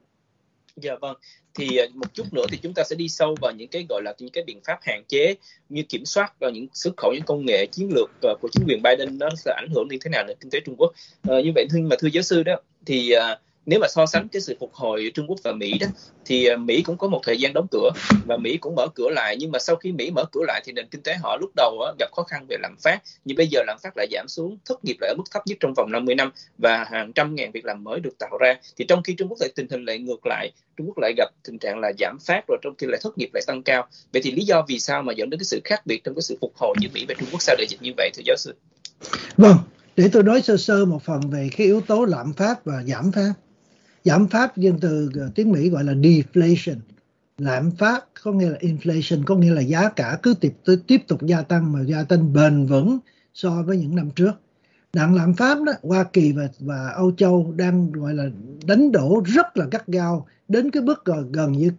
Dạ vâng. Thì một chút nữa thì chúng ta sẽ đi sâu vào những cái gọi là những cái biện pháp hạn chế, như kiểm soát và những xuất khẩu những công nghệ chiến lược của chính quyền Biden, nó sẽ ảnh hưởng như thế nào đến kinh tế Trung Quốc. Như vậy thưa giáo sư đó, thì nếu mà so sánh cái sự phục hồi Trung Quốc và Mỹ đó, thì Mỹ cũng có một thời gian đóng cửa và Mỹ cũng mở cửa lại, nhưng mà sau khi Mỹ mở cửa lại thì nền kinh tế họ lúc đầu gặp khó khăn về lạm phát, nhưng bây giờ lạm phát lại giảm xuống, thất nghiệp lại ở mức thấp nhất trong vòng 50 năm và hàng trăm ngàn việc làm mới được tạo ra. Thì trong khi Trung Quốc lại tình hình lại ngược lại, Trung Quốc lại gặp tình trạng là giảm phát, rồi trong khi lại thất nghiệp lại tăng cao. Vậy thì lý do vì sao mà dẫn đến cái sự khác biệt trong cái sự phục hồi giữa Mỹ và Trung Quốc sau đại dịch như vậy, thưa giáo sư? Vâng, để tôi nói sơ sơ một phần về cái yếu tố lạm phát và giảm phát. Giảm phát dân từ tiếng Mỹ gọi là deflation. Lạm phát có nghĩa là inflation, có nghĩa là giá cả cứ tiếp tục gia tăng, mà gia tăng bền vững so với những năm trước. Đảng lạm phát đó, Hoa Kỳ và Âu Châu đang gọi là đánh đổ rất là gắt gao, đến cái bước gần như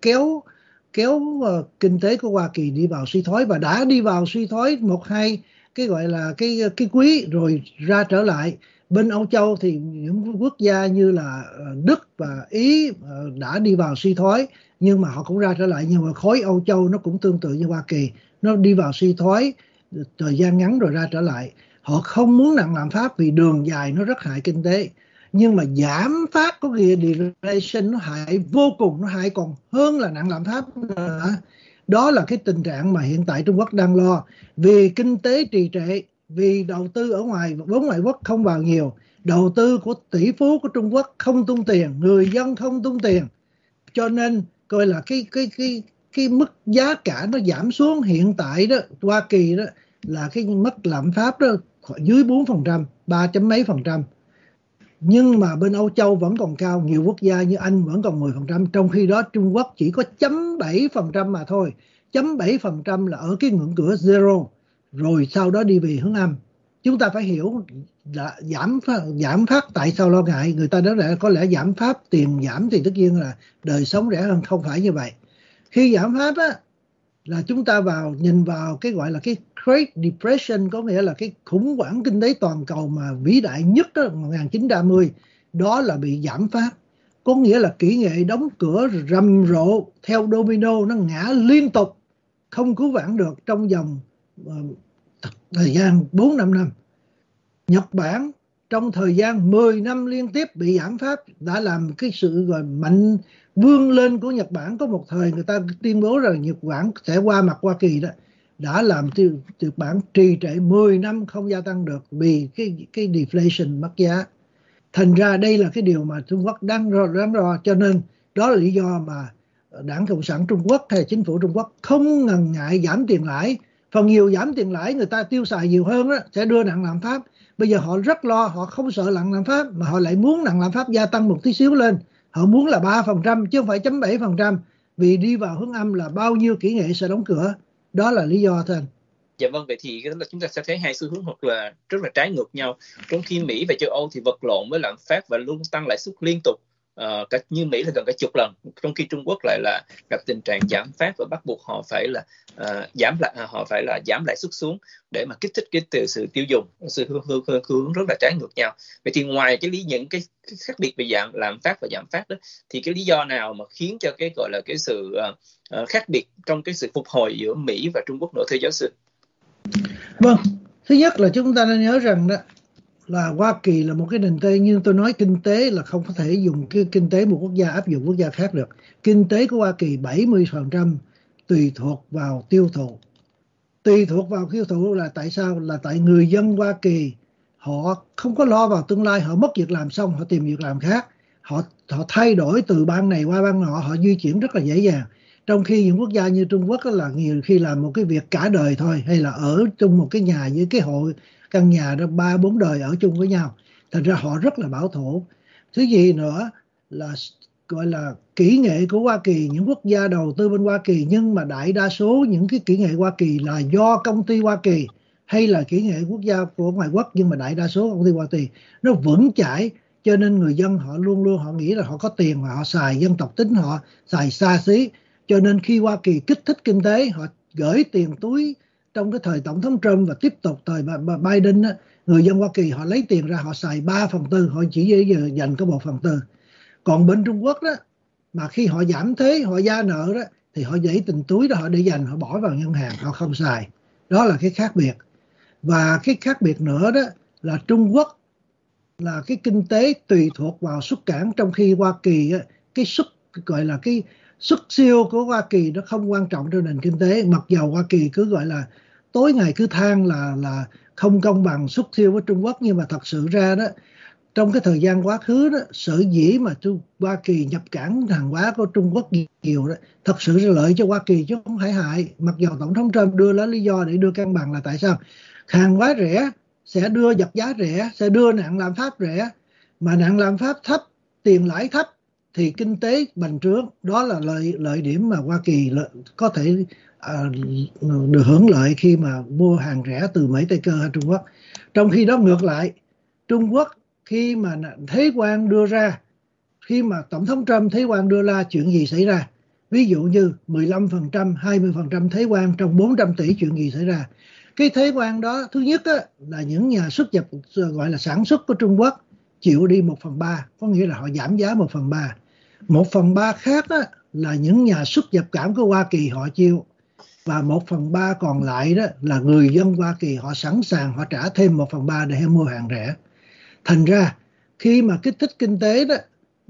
kéo kinh tế của Hoa Kỳ đi vào suy thoái, và đã đi vào suy thoái một hai cái gọi là cái quý rồi ra trở lại. Bên Âu Châu thì những quốc gia như là Đức và Ý đã đi vào suy thoái, nhưng mà họ cũng ra trở lại. Nhưng mà khối Âu Châu nó cũng tương tự như Hoa Kỳ, nó đi vào suy thoái thời gian ngắn rồi ra trở lại. Họ không muốn nặng lạm phát vì đường dài nó rất hại kinh tế. Nhưng mà giảm phát có nghĩa deflation nó hại vô cùng, nó hại còn hơn là nặng lạm phát nữa. Đó là cái tình trạng mà hiện tại Trung Quốc đang lo. Vì kinh tế trì trệ, vì đầu tư ở ngoài, vốn ngoại quốc không vào nhiều, đầu tư của tỷ phú của Trung Quốc không tung tiền, người dân không tung tiền, cho nên coi là cái mức giá cả nó giảm xuống. Hiện tại đó Hoa Kỳ đó là cái mức lạm phát đó dưới 4%, 3 mấy %. Nhưng mà bên Âu Châu vẫn còn cao, nhiều quốc gia như Anh vẫn còn 10%, trong khi đó Trung Quốc chỉ có 0.7% mà thôi. 0.7% là ở cái ngưỡng cửa zero, rồi sau đó đi về hướng âm. Chúng ta phải hiểu là giảm phát tại sao lo ngại. Người ta nói là có lẽ giảm phát tiền giảm thì tất nhiên là đời sống rẻ hơn, không phải như vậy. Khi giảm phát á, là chúng ta nhìn vào cái gọi là cái Great Depression, có nghĩa là cái khủng hoảng kinh tế toàn cầu mà vĩ đại nhất đó, 1930, đó là bị giảm phát. Có nghĩa là kỹ nghệ đóng cửa rầm rộ theo domino, nó ngã liên tục, không cứu vãn được trong vòng thời gian 4-5 năm. Nhật Bản trong thời gian 10 năm liên tiếp bị giảm phát đã làm cái sự gọi mạnh vươn lên của Nhật Bản. Có một thời người ta tuyên bố rằng Nhật Bản sẽ qua mặt Hoa Kỳ đó, đã làm Nhật Bản trì trệ 10 năm không gia tăng được vì cái deflation, mất giá. Thành ra đây là cái điều mà Trung Quốc đang lo, cho nên đó là lý do mà Đảng Cộng sản Trung Quốc hay chính phủ Trung Quốc không ngần ngại giảm tiền lãi. Phần nhiều giảm tiền lãi người ta tiêu xài nhiều hơn đó, sẽ đưa nặng lạm phát. Bây giờ họ rất lo, họ không sợ nặng lạm phát mà họ lại muốn nặng lạm phát gia tăng một tí xíu lên. Họ muốn là 3% chứ không phải 0.7%, vì đi vào hướng âm là bao nhiêu kỹ nghệ sẽ đóng cửa. Đó là lý do thôi anh. Dạ vâng, vậy thì là chúng ta sẽ thấy hai xu hướng hoặc là rất là trái ngược nhau. Trong khi Mỹ và châu Âu thì vật lộn với lạm phát và luôn tăng lãi suất liên tục, như Mỹ là gần cả chục lần, trong khi Trung Quốc lại là gặp tình trạng giảm phát và bắt buộc họ phải là giảm lãi suất xuống để mà kích thích cái sự tiêu dùng, sự hướng rất là trái ngược nhau. Vậy thì ngoài những cái khác biệt về lạm phát và giảm phát đó, thì cái lý do nào mà khiến cho cái gọi là cái sự khác biệt trong cái sự phục hồi giữa Mỹ và Trung Quốc nữa, thưa giáo sư? Vâng, thứ nhất là chúng ta nên nhớ rằng đó là Hoa Kỳ là một cái nền kinh tế, như tôi nói, kinh tế là không có thể dùng cái kinh tế một quốc gia áp dụng quốc gia khác được. Kinh tế của Hoa Kỳ 70% tùy thuộc vào tiêu thụ. Tùy thuộc vào tiêu thụ là tại sao? Là tại người dân Hoa Kỳ họ không có lo vào tương lai, họ mất việc làm xong họ tìm việc làm khác, họ thay đổi từ bang này qua bang nọ, họ di chuyển rất là dễ dàng. Trong khi những quốc gia như Trung Quốc là nhiều khi làm một cái việc cả đời thôi, hay là ở chung một cái nhà với cái hộ căn nhà đó 3-4 đời ở chung với nhau, thành ra họ rất là bảo thủ. Thứ gì nữa là gọi là kỹ nghệ của Hoa Kỳ, những quốc gia đầu tư bên Hoa Kỳ, nhưng mà đại đa số những cái kỹ nghệ Hoa Kỳ là do công ty Hoa Kỳ hay là kỹ nghệ quốc gia của ngoại quốc, nhưng mà đại đa số công ty Hoa Kỳ nó vững chãi, cho nên người dân họ luôn luôn họ nghĩ là họ có tiền và họ xài, dân tộc tính họ xài xa xí. Cho nên khi Hoa Kỳ kích thích kinh tế, họ gửi tiền túi trong cái thời Tổng thống Trump và tiếp tục thời Biden, người dân Hoa Kỳ họ lấy tiền ra họ xài 3/4, họ chỉ dành có 1/4. Còn bên Trung Quốc đó, mà khi họ giảm thế, họ gia nợ đó, thì họ để tình túi đó, họ để dành, họ bỏ vào ngân hàng, họ không xài. Đó là cái khác biệt. Và cái khác biệt nữa đó là Trung Quốc là cái kinh tế tùy thuộc vào xuất cảng, trong khi Hoa Kỳ cái gọi là cái xuất siêu của Hoa Kỳ nó không quan trọng trong nền kinh tế, mặc dầu Hoa Kỳ cứ gọi là tối ngày cứ than là không công bằng xuất siêu với Trung Quốc, nhưng mà thật sự ra đó, trong cái thời gian quá khứ đó, sở dĩ mà Hoa Kỳ nhập cảng hàng hóa của Trung Quốc nhiều đó, thật sự là lợi cho Hoa Kỳ chứ không phải hại. Mặc dù Tổng thống Trump đưa ra lý do để đưa cân bằng là tại sao hàng hóa rẻ sẽ đưa vật giá rẻ, sẽ đưa nạn lạm phát rẻ, mà nạn lạm phát thấp, tiền lãi thấp thì kinh tế bành trướng. Đó là lợi điểm mà Hoa Kỳ có thể được hưởng lợi khi mà mua hàng rẻ từ Mỹ, Tây Cơ hay Trung Quốc. Trong khi đó ngược lại, Trung Quốc khi mà thuế quan đưa ra, khi mà Tổng thống Trump thuế quan đưa ra, chuyện gì xảy ra? Ví dụ như 15%, 20% thuế quan trong 400 tỷ, chuyện gì xảy ra? Cái thuế quan đó, thứ nhất á, là những nhà xuất nhập gọi là sản xuất của Trung Quốc chịu đi 1/3, có nghĩa là họ giảm giá 1/3. 1/3 khác á, là những nhà xuất nhập cảng của Hoa Kỳ họ chịu, và 1/3 còn lại đó là người dân Hoa Kỳ họ sẵn sàng họ trả thêm 1/3 để mua hàng rẻ. Thành ra khi mà kích thích kinh tế đó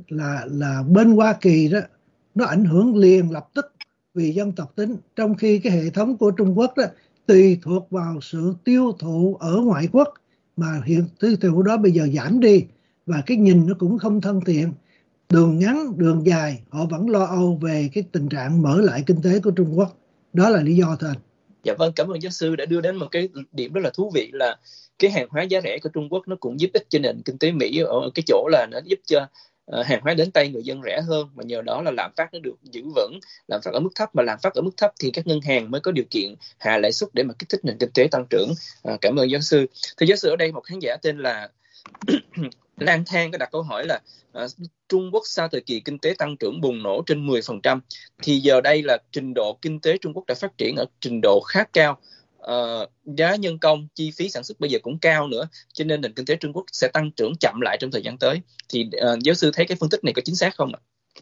là bên Hoa Kỳ đó, nó ảnh hưởng liền lập tức vì dân tộc tính, trong khi cái hệ thống của Trung Quốc đó tùy thuộc vào sự tiêu thụ ở ngoại quốc, mà hiện tiêu thụ đó bây giờ giảm đi và cái nhìn nó cũng không thân thiện. Đường ngắn đường dài họ vẫn lo âu về cái tình trạng mở lại kinh tế của Trung Quốc. Đó là lý do thôi anh. Dạ vâng, cảm ơn giáo sư đã đưa đến một cái điểm rất là thú vị là cái hàng hóa giá rẻ của Trung Quốc nó cũng giúp ích cho nền kinh tế Mỹ ở cái chỗ là nó giúp cho hàng hóa đến tay người dân rẻ hơn, mà nhờ đó là lạm phát nó được giữ vững, lạm phát ở mức thấp, mà lạm phát ở mức thấp thì các ngân hàng mới có điều kiện hạ lãi suất để mà kích thích nền kinh tế tăng trưởng. Cảm ơn giáo sư. Thưa giáo sư, ở đây một khán giả tên là Lang Thang có đặt câu hỏi là Trung Quốc sau thời kỳ kinh tế tăng trưởng bùng nổ trên 10%, thì giờ đây là trình độ kinh tế Trung Quốc đã phát triển ở trình độ khá cao, giá nhân công, chi phí sản xuất bây giờ cũng cao nữa, cho nên nền kinh tế Trung Quốc sẽ tăng trưởng chậm lại trong thời gian tới. Thì giáo sư thấy cái phân tích này có chính xác không ạ?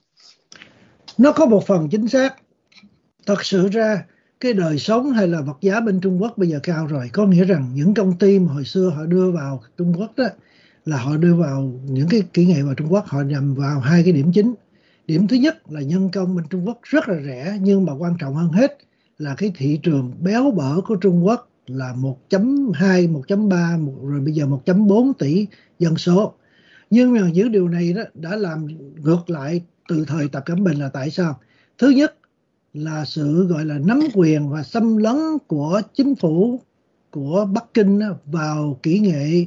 Nó có một phần chính xác. Thật sự ra cái đời sống hay là vật giá bên Trung Quốc bây giờ cao rồi, có nghĩa rằng những công ty mà hồi xưa họ đưa vào Trung Quốc đó, là họ đưa vào những cái kỹ nghệ vào Trung Quốc, họ nhằm vào hai cái điểm chính. Điểm thứ nhất là nhân công bên Trung Quốc rất là rẻ, nhưng mà quan trọng hơn hết là cái thị trường béo bở của Trung Quốc là 1.2, 1.3, rồi bây giờ 1.4 tỷ dân số. Nhưng mà những điều này đó đã làm ngược lại từ thời Tập Cận Bình là tại sao? Thứ nhất là sự gọi là nắm quyền và xâm lấn của chính phủ của Bắc Kinh vào kỹ nghệ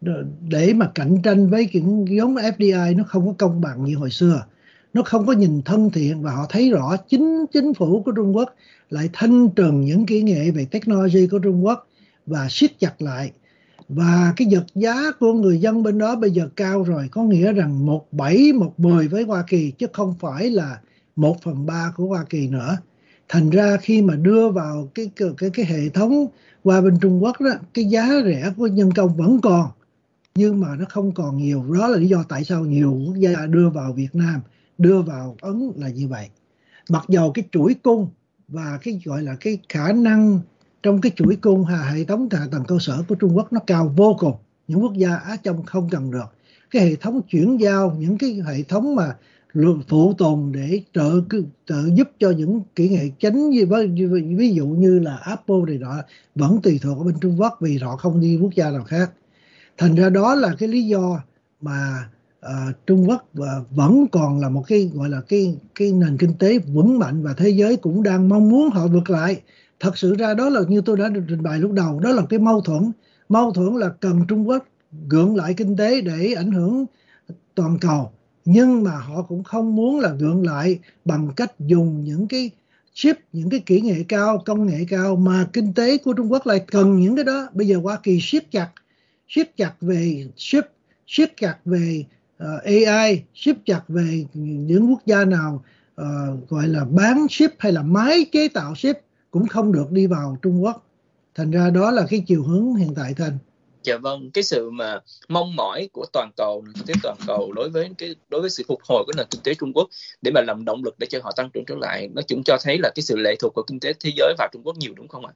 để mà cạnh tranh với những giống FDI, nó không có công bằng như hồi xưa, nó không có nhìn thân thiện, và họ thấy rõ chính phủ của Trung Quốc lại thanh trừng những kỹ nghệ về technology của Trung Quốc và siết chặt lại. Và cái vật giá của người dân bên đó bây giờ cao rồi, có nghĩa rằng 1/7, 1/10 với Hoa Kỳ, chứ không phải là 1/3 của Hoa Kỳ nữa. Thành ra khi mà đưa vào cái hệ thống qua bên Trung Quốc đó, cái giá rẻ của nhân công vẫn còn, nhưng mà nó không còn nhiều. Đó là lý do tại sao nhiều quốc gia đưa vào Việt Nam, đưa vào Ấn là như vậy. Mặc dầu cái chuỗi cung và cái gọi là cái khả năng trong cái chuỗi cung hệ thống hạ tầng cơ sở của Trung Quốc nó cao vô cùng, những quốc gia Á Châu không cần được. Cái hệ thống chuyển giao, những cái hệ thống mà phụ tùng để trợ giúp cho những kỹ nghệ chánh ví dụ như là Apple này đó vẫn tùy thuộc ở bên Trung Quốc, vì họ không đi quốc gia nào khác. Thành ra đó là cái lý do mà Trung Quốc vẫn còn là một cái gọi là cái nền kinh tế vững mạnh, và thế giới cũng đang mong muốn họ vượt lại. Thật sự ra đó là như tôi đã trình bày lúc đầu, đó là cái mâu thuẫn là cần Trung Quốc gượng lại kinh tế để ảnh hưởng toàn cầu, nhưng mà họ cũng không muốn là gượng lại bằng cách dùng những cái chip, những cái kỹ nghệ cao, công nghệ cao, mà kinh tế của Trung Quốc lại cần những cái đó. Bây giờ Hoa Kỳ siết chặt về chip, siết chặt về AI, siết chặt về những quốc gia nào gọi là bán chip hay là máy chế tạo chip cũng không được đi vào Trung Quốc. Thành ra đó là cái chiều hướng hiện tại thôi. Dạ vâng, cái sự mà mong mỏi của toàn cầu, nền kinh tế toàn cầu đối với sự phục hồi của nền kinh tế Trung Quốc để mà làm động lực để cho họ tăng trưởng trở lại, nó cũng cho thấy là cái sự lệ thuộc của kinh tế thế giới vào Trung Quốc nhiều, đúng không ạ?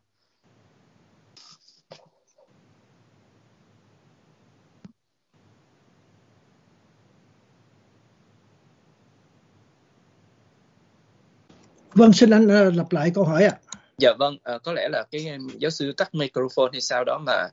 Vâng, xin anh lặp lại câu hỏi ạ. Dạ vâng, có lẽ là cái giáo sư tắt microphone hay sao đó mà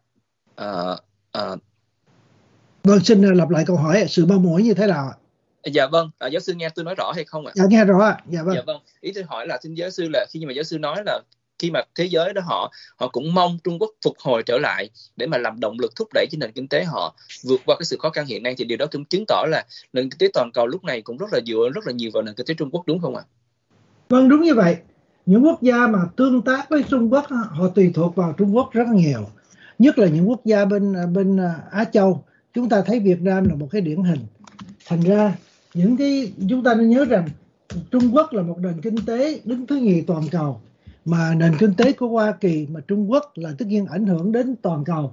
Vâng, xin lặp lại câu hỏi, sự bao mũi như thế nào ạ? dạ vâng, giáo sư nghe tôi nói rõ hay không ạ? Dạ nghe rõ ạ. Dạ vâng. Dạ vâng, ý tôi hỏi là xin giáo sư là khi mà giáo sư nói là khi mà thế giới đó họ cũng mong Trung Quốc phục hồi trở lại để mà làm động lực thúc đẩy cho nền kinh tế họ vượt qua cái sự khó khăn hiện nay, thì điều đó cũng chứng tỏ là nền kinh tế toàn cầu lúc này cũng rất là dựa rất là nhiều vào nền kinh tế Trung Quốc, đúng không ạ? Vâng, đúng như vậy. Những quốc gia mà tương tác với Trung Quốc họ tùy thuộc vào Trung Quốc rất nhiều. Nhất là những quốc gia bên Á Châu. Chúng ta thấy Việt Nam là một cái điển hình. Thành ra chúng ta nên nhớ rằng Trung Quốc là một nền kinh tế đứng thứ nhì toàn cầu, mà nền kinh tế của Hoa Kỳ mà Trung Quốc là tất nhiên ảnh hưởng đến toàn cầu.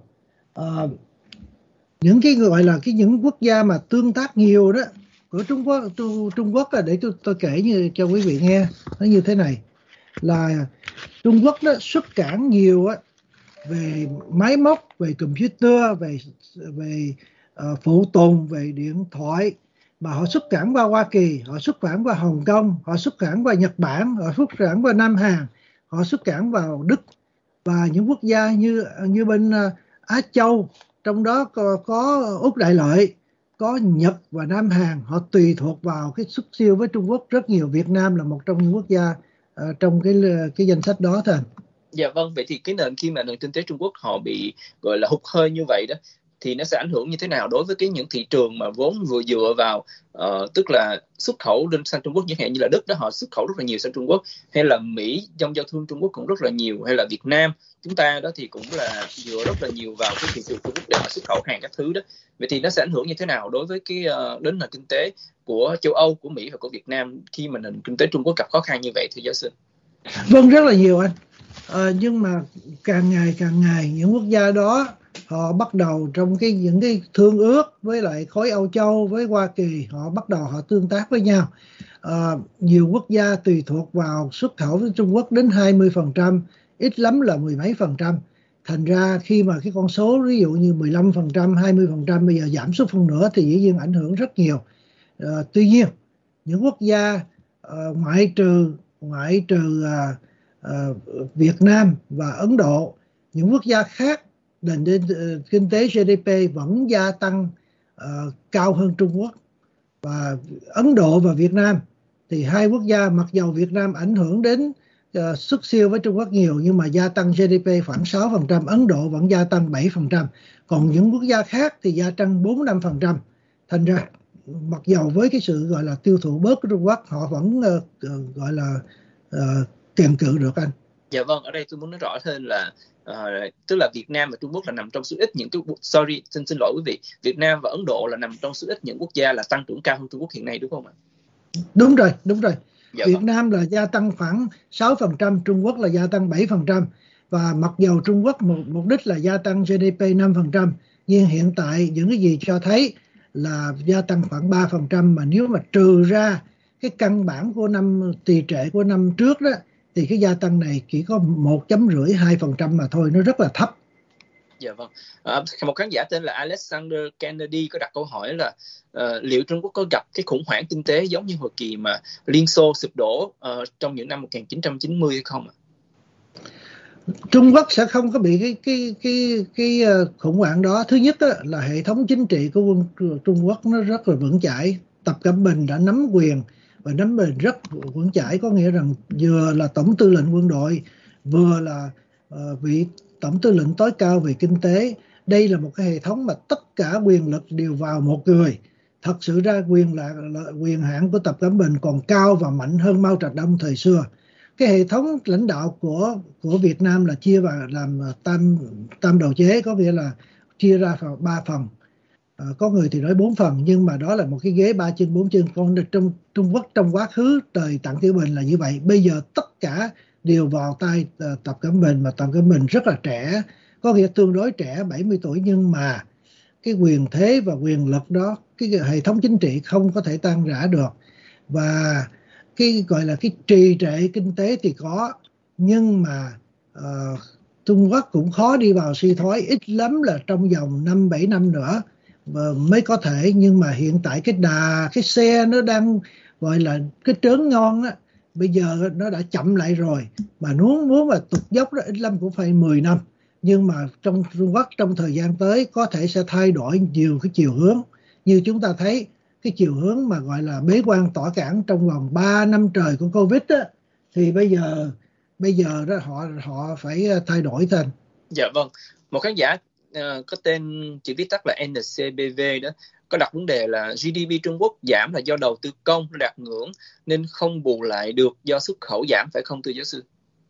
Những cái gọi là những quốc gia mà tương tác nhiều đó của Trung Quốc là để tôi kể cho quý vị nghe, nó như thế này là Trung Quốc đó xuất cảng nhiều á, về máy móc, về computer, về phụ tùng, về điện thoại, mà họ xuất cảng qua Hoa Kỳ, họ xuất cảng qua Hồng Kông, họ xuất cảng qua Nhật Bản, họ xuất cảng qua Nam Hàn, họ xuất cảng vào Đức và những quốc gia như bên Á Châu, trong đó có Úc Đại Lợi, có Nhật và Nam Hàn. Họ tùy thuộc vào cái xuất siêu với Trung Quốc rất nhiều. Việt Nam là một trong những quốc gia trong cái danh sách đó thôi. Dạ vâng, vậy thì khi mà nền kinh tế Trung Quốc họ bị gọi là hụt hơi như vậy đó, thì nó sẽ ảnh hưởng như thế nào đối với những thị trường mà vốn vừa dựa vào tức là xuất khẩu lên sang Trung Quốc, chẳng hạn như là Đức đó họ xuất khẩu rất là nhiều sang Trung Quốc, hay là Mỹ trong giao thương Trung Quốc cũng rất là nhiều, hay là Việt Nam chúng ta đó thì cũng là dựa rất là nhiều vào cái thị trường Trung Quốc để mà xuất khẩu hàng các thứ đó. Vậy thì nó sẽ ảnh hưởng như thế nào đối với đến nền kinh tế của châu Âu, của Mỹ và của Việt Nam khi mà nền kinh tế Trung Quốc gặp khó khăn như vậy thưa giáo sư? Vâng, rất là nhiều anh. Nhưng mà càng ngày những quốc gia đó họ bắt đầu trong những cái thương ước với lại khối Âu Châu, với Hoa Kỳ, họ bắt đầu họ tương tác với nhau. Nhiều quốc gia tùy thuộc vào xuất khẩu với Trung Quốc đến 20%, ít lắm là mười mấy %. Thành ra khi mà cái con số ví dụ như 15%, 20% bây giờ giảm xuống phân nửa thì dĩ nhiên ảnh hưởng rất nhiều. Tuy nhiên những quốc gia ngoại trừ Việt Nam và Ấn Độ, những quốc gia khác nền kinh tế GDP vẫn gia tăng cao hơn Trung Quốc. Và Ấn Độ và Việt Nam thì hai quốc gia, mặc dầu Việt Nam ảnh hưởng đến xuất siêu với Trung Quốc nhiều, nhưng mà gia tăng GDP khoảng 6%, Ấn Độ vẫn gia tăng 7%, còn những quốc gia khác thì gia tăng 4-5%. Thành ra mặc dầu với cái sự gọi là tiêu thụ bớt của Trung Quốc, họ vẫn gọi là kèm cự được anh. Dạ vâng, ở đây tôi muốn nói rõ hơn là tức là Việt Nam và Trung Quốc là nằm trong số ít những xin lỗi quý vị, Việt Nam và Ấn Độ là nằm trong số ít những quốc gia là tăng trưởng cao hơn Trung Quốc hiện nay, đúng không ạ? Đúng rồi. Dạ Việt vâng. Nam là gia tăng khoảng 6%, Trung Quốc là gia tăng 7%. Và mặc dầu Trung Quốc mục đích là gia tăng GDP 5%, nhưng hiện tại những cái gì cho thấy là gia tăng khoảng 3%, mà nếu mà trừ ra cái căn bản của năm trì trệ của năm trước đó, thì cái gia tăng này chỉ có 1,5-2% mà thôi, nó rất là thấp. Dạ vâng. Một khán giả tên là Alexander Kennedy có đặt câu hỏi là liệu Trung Quốc có gặp cái khủng hoảng kinh tế giống như hồi kỳ mà Liên Xô sụp đổ trong những năm 1990 hay không ạ? Trung Quốc sẽ không có bị cái khủng hoảng đó. Thứ nhất là hệ thống chính trị của quân Trung Quốc nó rất là vững chãi. Tập Cận Bình đã nắm quyền và nắm quyền rất vững chãi, có nghĩa rằng vừa là tổng tư lệnh quân đội, vừa là vị tổng tư lệnh tối cao về kinh tế. Đây là một cái hệ thống mà tất cả quyền lực đều vào một người. Thật sự ra quyền hạn của Tập Cận Bình còn cao và mạnh hơn Mao Trạch Đông thời xưa. Cái hệ thống lãnh đạo của Việt Nam là chia vào làm tam đầu chế, có nghĩa là chia ra vào 3 phần. Có người thì nói 4 phần, nhưng mà đó là một cái ghế 3 chân 4 chân. Còn trong Trung Quốc trong quá khứ thời Tập Cận Bình là như vậy. Bây giờ tất cả đều vào tay Tập Cận Bình, mà Tập Cận Bình rất là trẻ, có nghĩa tương đối trẻ, 70 tuổi, nhưng mà cái quyền thế và quyền lực đó, cái hệ thống chính trị không có thể tan rã được. Và cái gọi là cái trì trệ kinh tế thì có, nhưng mà Trung Quốc cũng khó đi vào suy thoái, ít lắm là trong vòng 5-7 năm nữa mới có thể. Nhưng mà hiện tại cái xe nó đang gọi là cái trớn ngon á, bây giờ nó đã chậm lại rồi, mà muốn mà tụt dốc đó ít lắm cũng phải 10 năm. Nhưng mà trong Trung Quốc trong thời gian tới có thể sẽ thay đổi nhiều cái chiều hướng. Như chúng ta thấy cái chiều hướng mà gọi là bế quan tỏa cảng trong vòng 3 năm trời của Covid đó, thì bây giờ đó họ phải thay đổi thêm. Dạ vâng, một khán giả có tên chỉ viết tắt là NCBV đó có đặt vấn đề là GDP Trung Quốc giảm là do đầu tư công nó đạt ngưỡng nên không bù lại được do xuất khẩu giảm, phải không thưa giáo sư?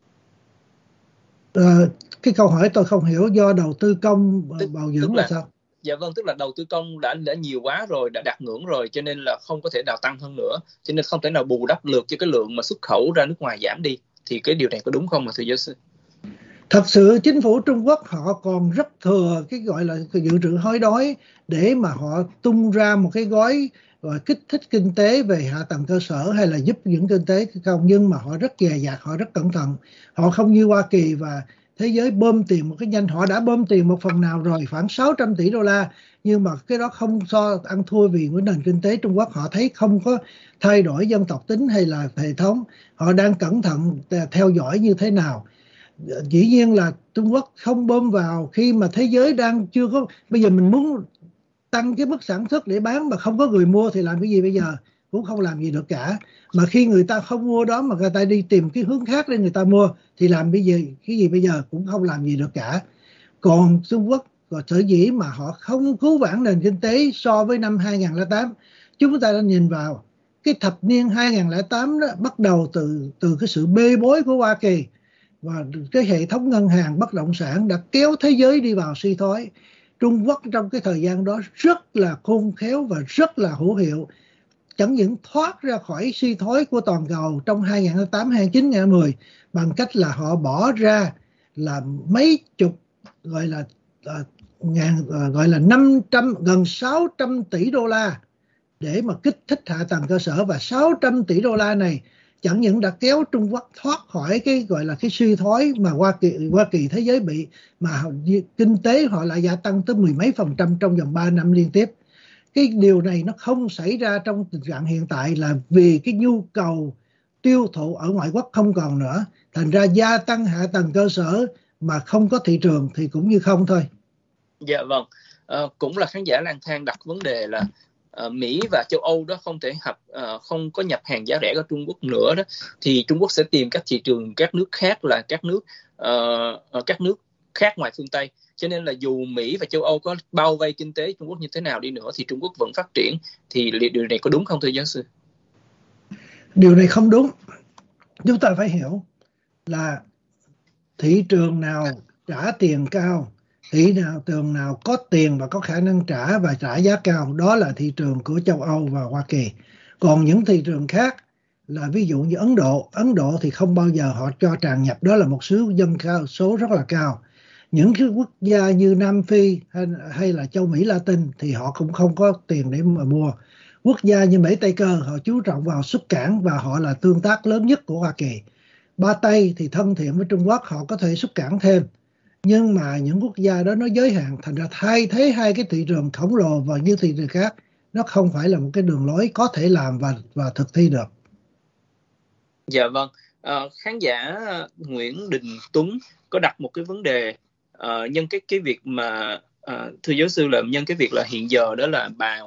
Cái câu hỏi tôi không hiểu, do đầu tư công bảo dưỡng là sao? Dạ vâng, tức là đầu tư công đã nhiều quá rồi, đã đạt ngưỡng rồi, cho nên là không có thể nào tăng hơn nữa, cho nên không thể nào bù đắp được cho cái lượng mà xuất khẩu ra nước ngoài giảm đi. Thì cái điều này có đúng không mà thưa giáo sư? Thật sự chính phủ Trung Quốc họ còn rất thừa cái gọi là cái dự trữ hối đoái để mà họ tung ra một cái gói gọi kích thích kinh tế về hạ tầng cơ sở hay là giúp những kinh tế không, nhưng mà họ rất dè dặt, họ rất cẩn thận. Họ không như Hoa Kỳ và thế giới bơm tiền một cái nhanh. Họ đã bơm tiền một phần nào rồi, khoảng 600 tỷ đô la, nhưng mà cái đó không so ăn thua vì với nền kinh tế Trung Quốc họ thấy không có thay đổi dân tộc tính hay là hệ thống. Họ đang cẩn thận theo dõi như thế nào. Dĩ nhiên là Trung Quốc không bơm vào khi mà thế giới đang chưa có. Bây giờ mình muốn tăng cái mức sản xuất để bán mà không có người mua thì làm cái gì bây giờ? Cũng không làm gì được cả. Mà khi người ta không mua đó mà người ta đi tìm cái hướng khác để người ta mua thì làm cái gì bây giờ? Cũng không làm gì được cả. Còn Trung Quốc sở dĩ mà họ không cứu vãn nền kinh tế so với năm 2008, chúng ta đã nhìn vào cái thập niên 2008 đó, bắt đầu từ cái sự bê bối của Hoa Kỳ và cái hệ thống ngân hàng bất động sản đã kéo thế giới đi vào suy thoái. Trung Quốc trong cái thời gian đó rất là khôn khéo và rất là hữu hiệu, chẳng những thoát ra khỏi suy thoái của toàn cầu trong 2008, 2009, 2010 bằng cách là họ bỏ ra là mấy chục gọi là 500 gần 600 tỷ đô la để mà kích thích hạ tầng cơ sở, và 600 tỷ đô la này chẳng những đã kéo Trung Quốc thoát khỏi cái gọi là cái suy thoái mà Hoa Kỳ thế giới bị, mà kinh tế họ lại gia tăng tới 10 mấy % trong vòng 3 năm liên tiếp. Cái điều này nó không xảy ra trong tình trạng hiện tại là vì cái nhu cầu tiêu thụ ở ngoại quốc không còn nữa, thành ra gia tăng hạ tầng cơ sở mà không có thị trường thì cũng như không thôi. Dạ vâng, cũng là khán giả lang thang đặt vấn đề là Mỹ và châu Âu đó không có nhập hàng giá rẻ của Trung Quốc nữa đó, thì Trung Quốc sẽ tìm các thị trường các nước khác là các nước khác ngoài phương Tây. Cho nên là dù Mỹ và châu Âu có bao vây kinh tế Trung Quốc như thế nào đi nữa thì Trung Quốc vẫn phát triển. Thì điều này có đúng không thưa giáo sư? Điều này không đúng. Chúng ta phải hiểu là thị trường nào trả tiền cao, thị trường nào có tiền và có khả năng trả và trả giá cao, đó là thị trường của châu Âu và Hoa Kỳ. Còn những thị trường khác là ví dụ như Ấn Độ thì không bao giờ họ cho tràn nhập, đó là một số rất là cao. Những cái quốc gia như Nam Phi hay là châu Mỹ Latin thì họ cũng không có tiền để mà mua. Quốc gia như Mỹ Tây Cơ họ chú trọng vào xuất cảng và họ là tương tác lớn nhất của Hoa Kỳ. Ba Tây thì thân thiện với Trung Quốc, họ có thể xuất cảng thêm. Nhưng mà những quốc gia đó nó giới hạn, thành ra thay thế hai cái thị trường khổng lồ và như thị trường khác, nó không phải là một cái đường lối có thể làm và thực thi được. Dạ vâng, khán giả Nguyễn Đình Tuấn có đặt một cái vấn đề nhân cái việc mà thưa giáo sư là nhân cái việc là hiện giờ đó là bà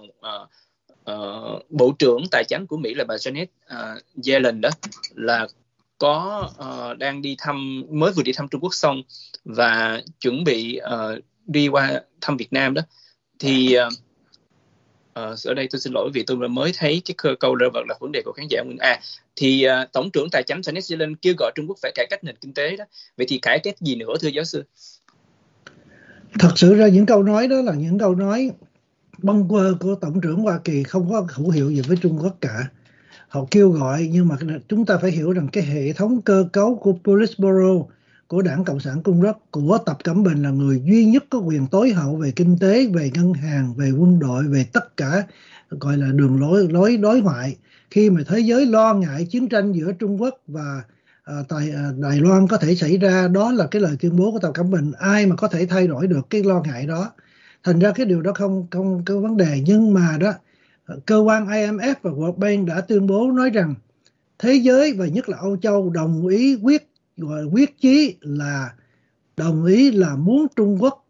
Bộ trưởng Tài chính của Mỹ là bà Janet Yellen đó là có mới vừa đi thăm Trung Quốc xong và chuẩn bị đi qua thăm Việt Nam đó. Thì ở đây tôi xin lỗi vì tôi mới thấy cái câu rơi vật là vấn đề của khán giả Nguyễn thì Tổng trưởng Tài chính Janet Yellen kêu gọi Trung Quốc phải cải cách nền kinh tế đó. Vậy thì cải cách gì nữa thưa giáo sư? Thật sự ra những câu nói đó là những câu nói bâng quơ của Tổng trưởng Hoa Kỳ, không có hữu hiệu gì với Trung Quốc cả. Họ kêu gọi nhưng mà chúng ta phải hiểu rằng cái hệ thống cơ cấu của Politburo của Đảng Cộng sản Trung Quốc của Tập Cận Bình là người duy nhất có quyền tối hậu về kinh tế, về ngân hàng, về quân đội, về tất cả gọi là đường lối đối ngoại. Khi mà thế giới lo ngại chiến tranh giữa Trung Quốc và Đài Loan có thể xảy ra, đó là cái lời tuyên bố của Tập Cận Bình. Ai mà có thể thay đổi được cái lo ngại đó? Thành ra cái điều đó không có vấn đề. Nhưng mà đó, cơ quan IMF và World Bank đã tuyên bố nói rằng thế giới và nhất là Âu Châu đồng ý quyết chí là đồng ý là muốn Trung Quốc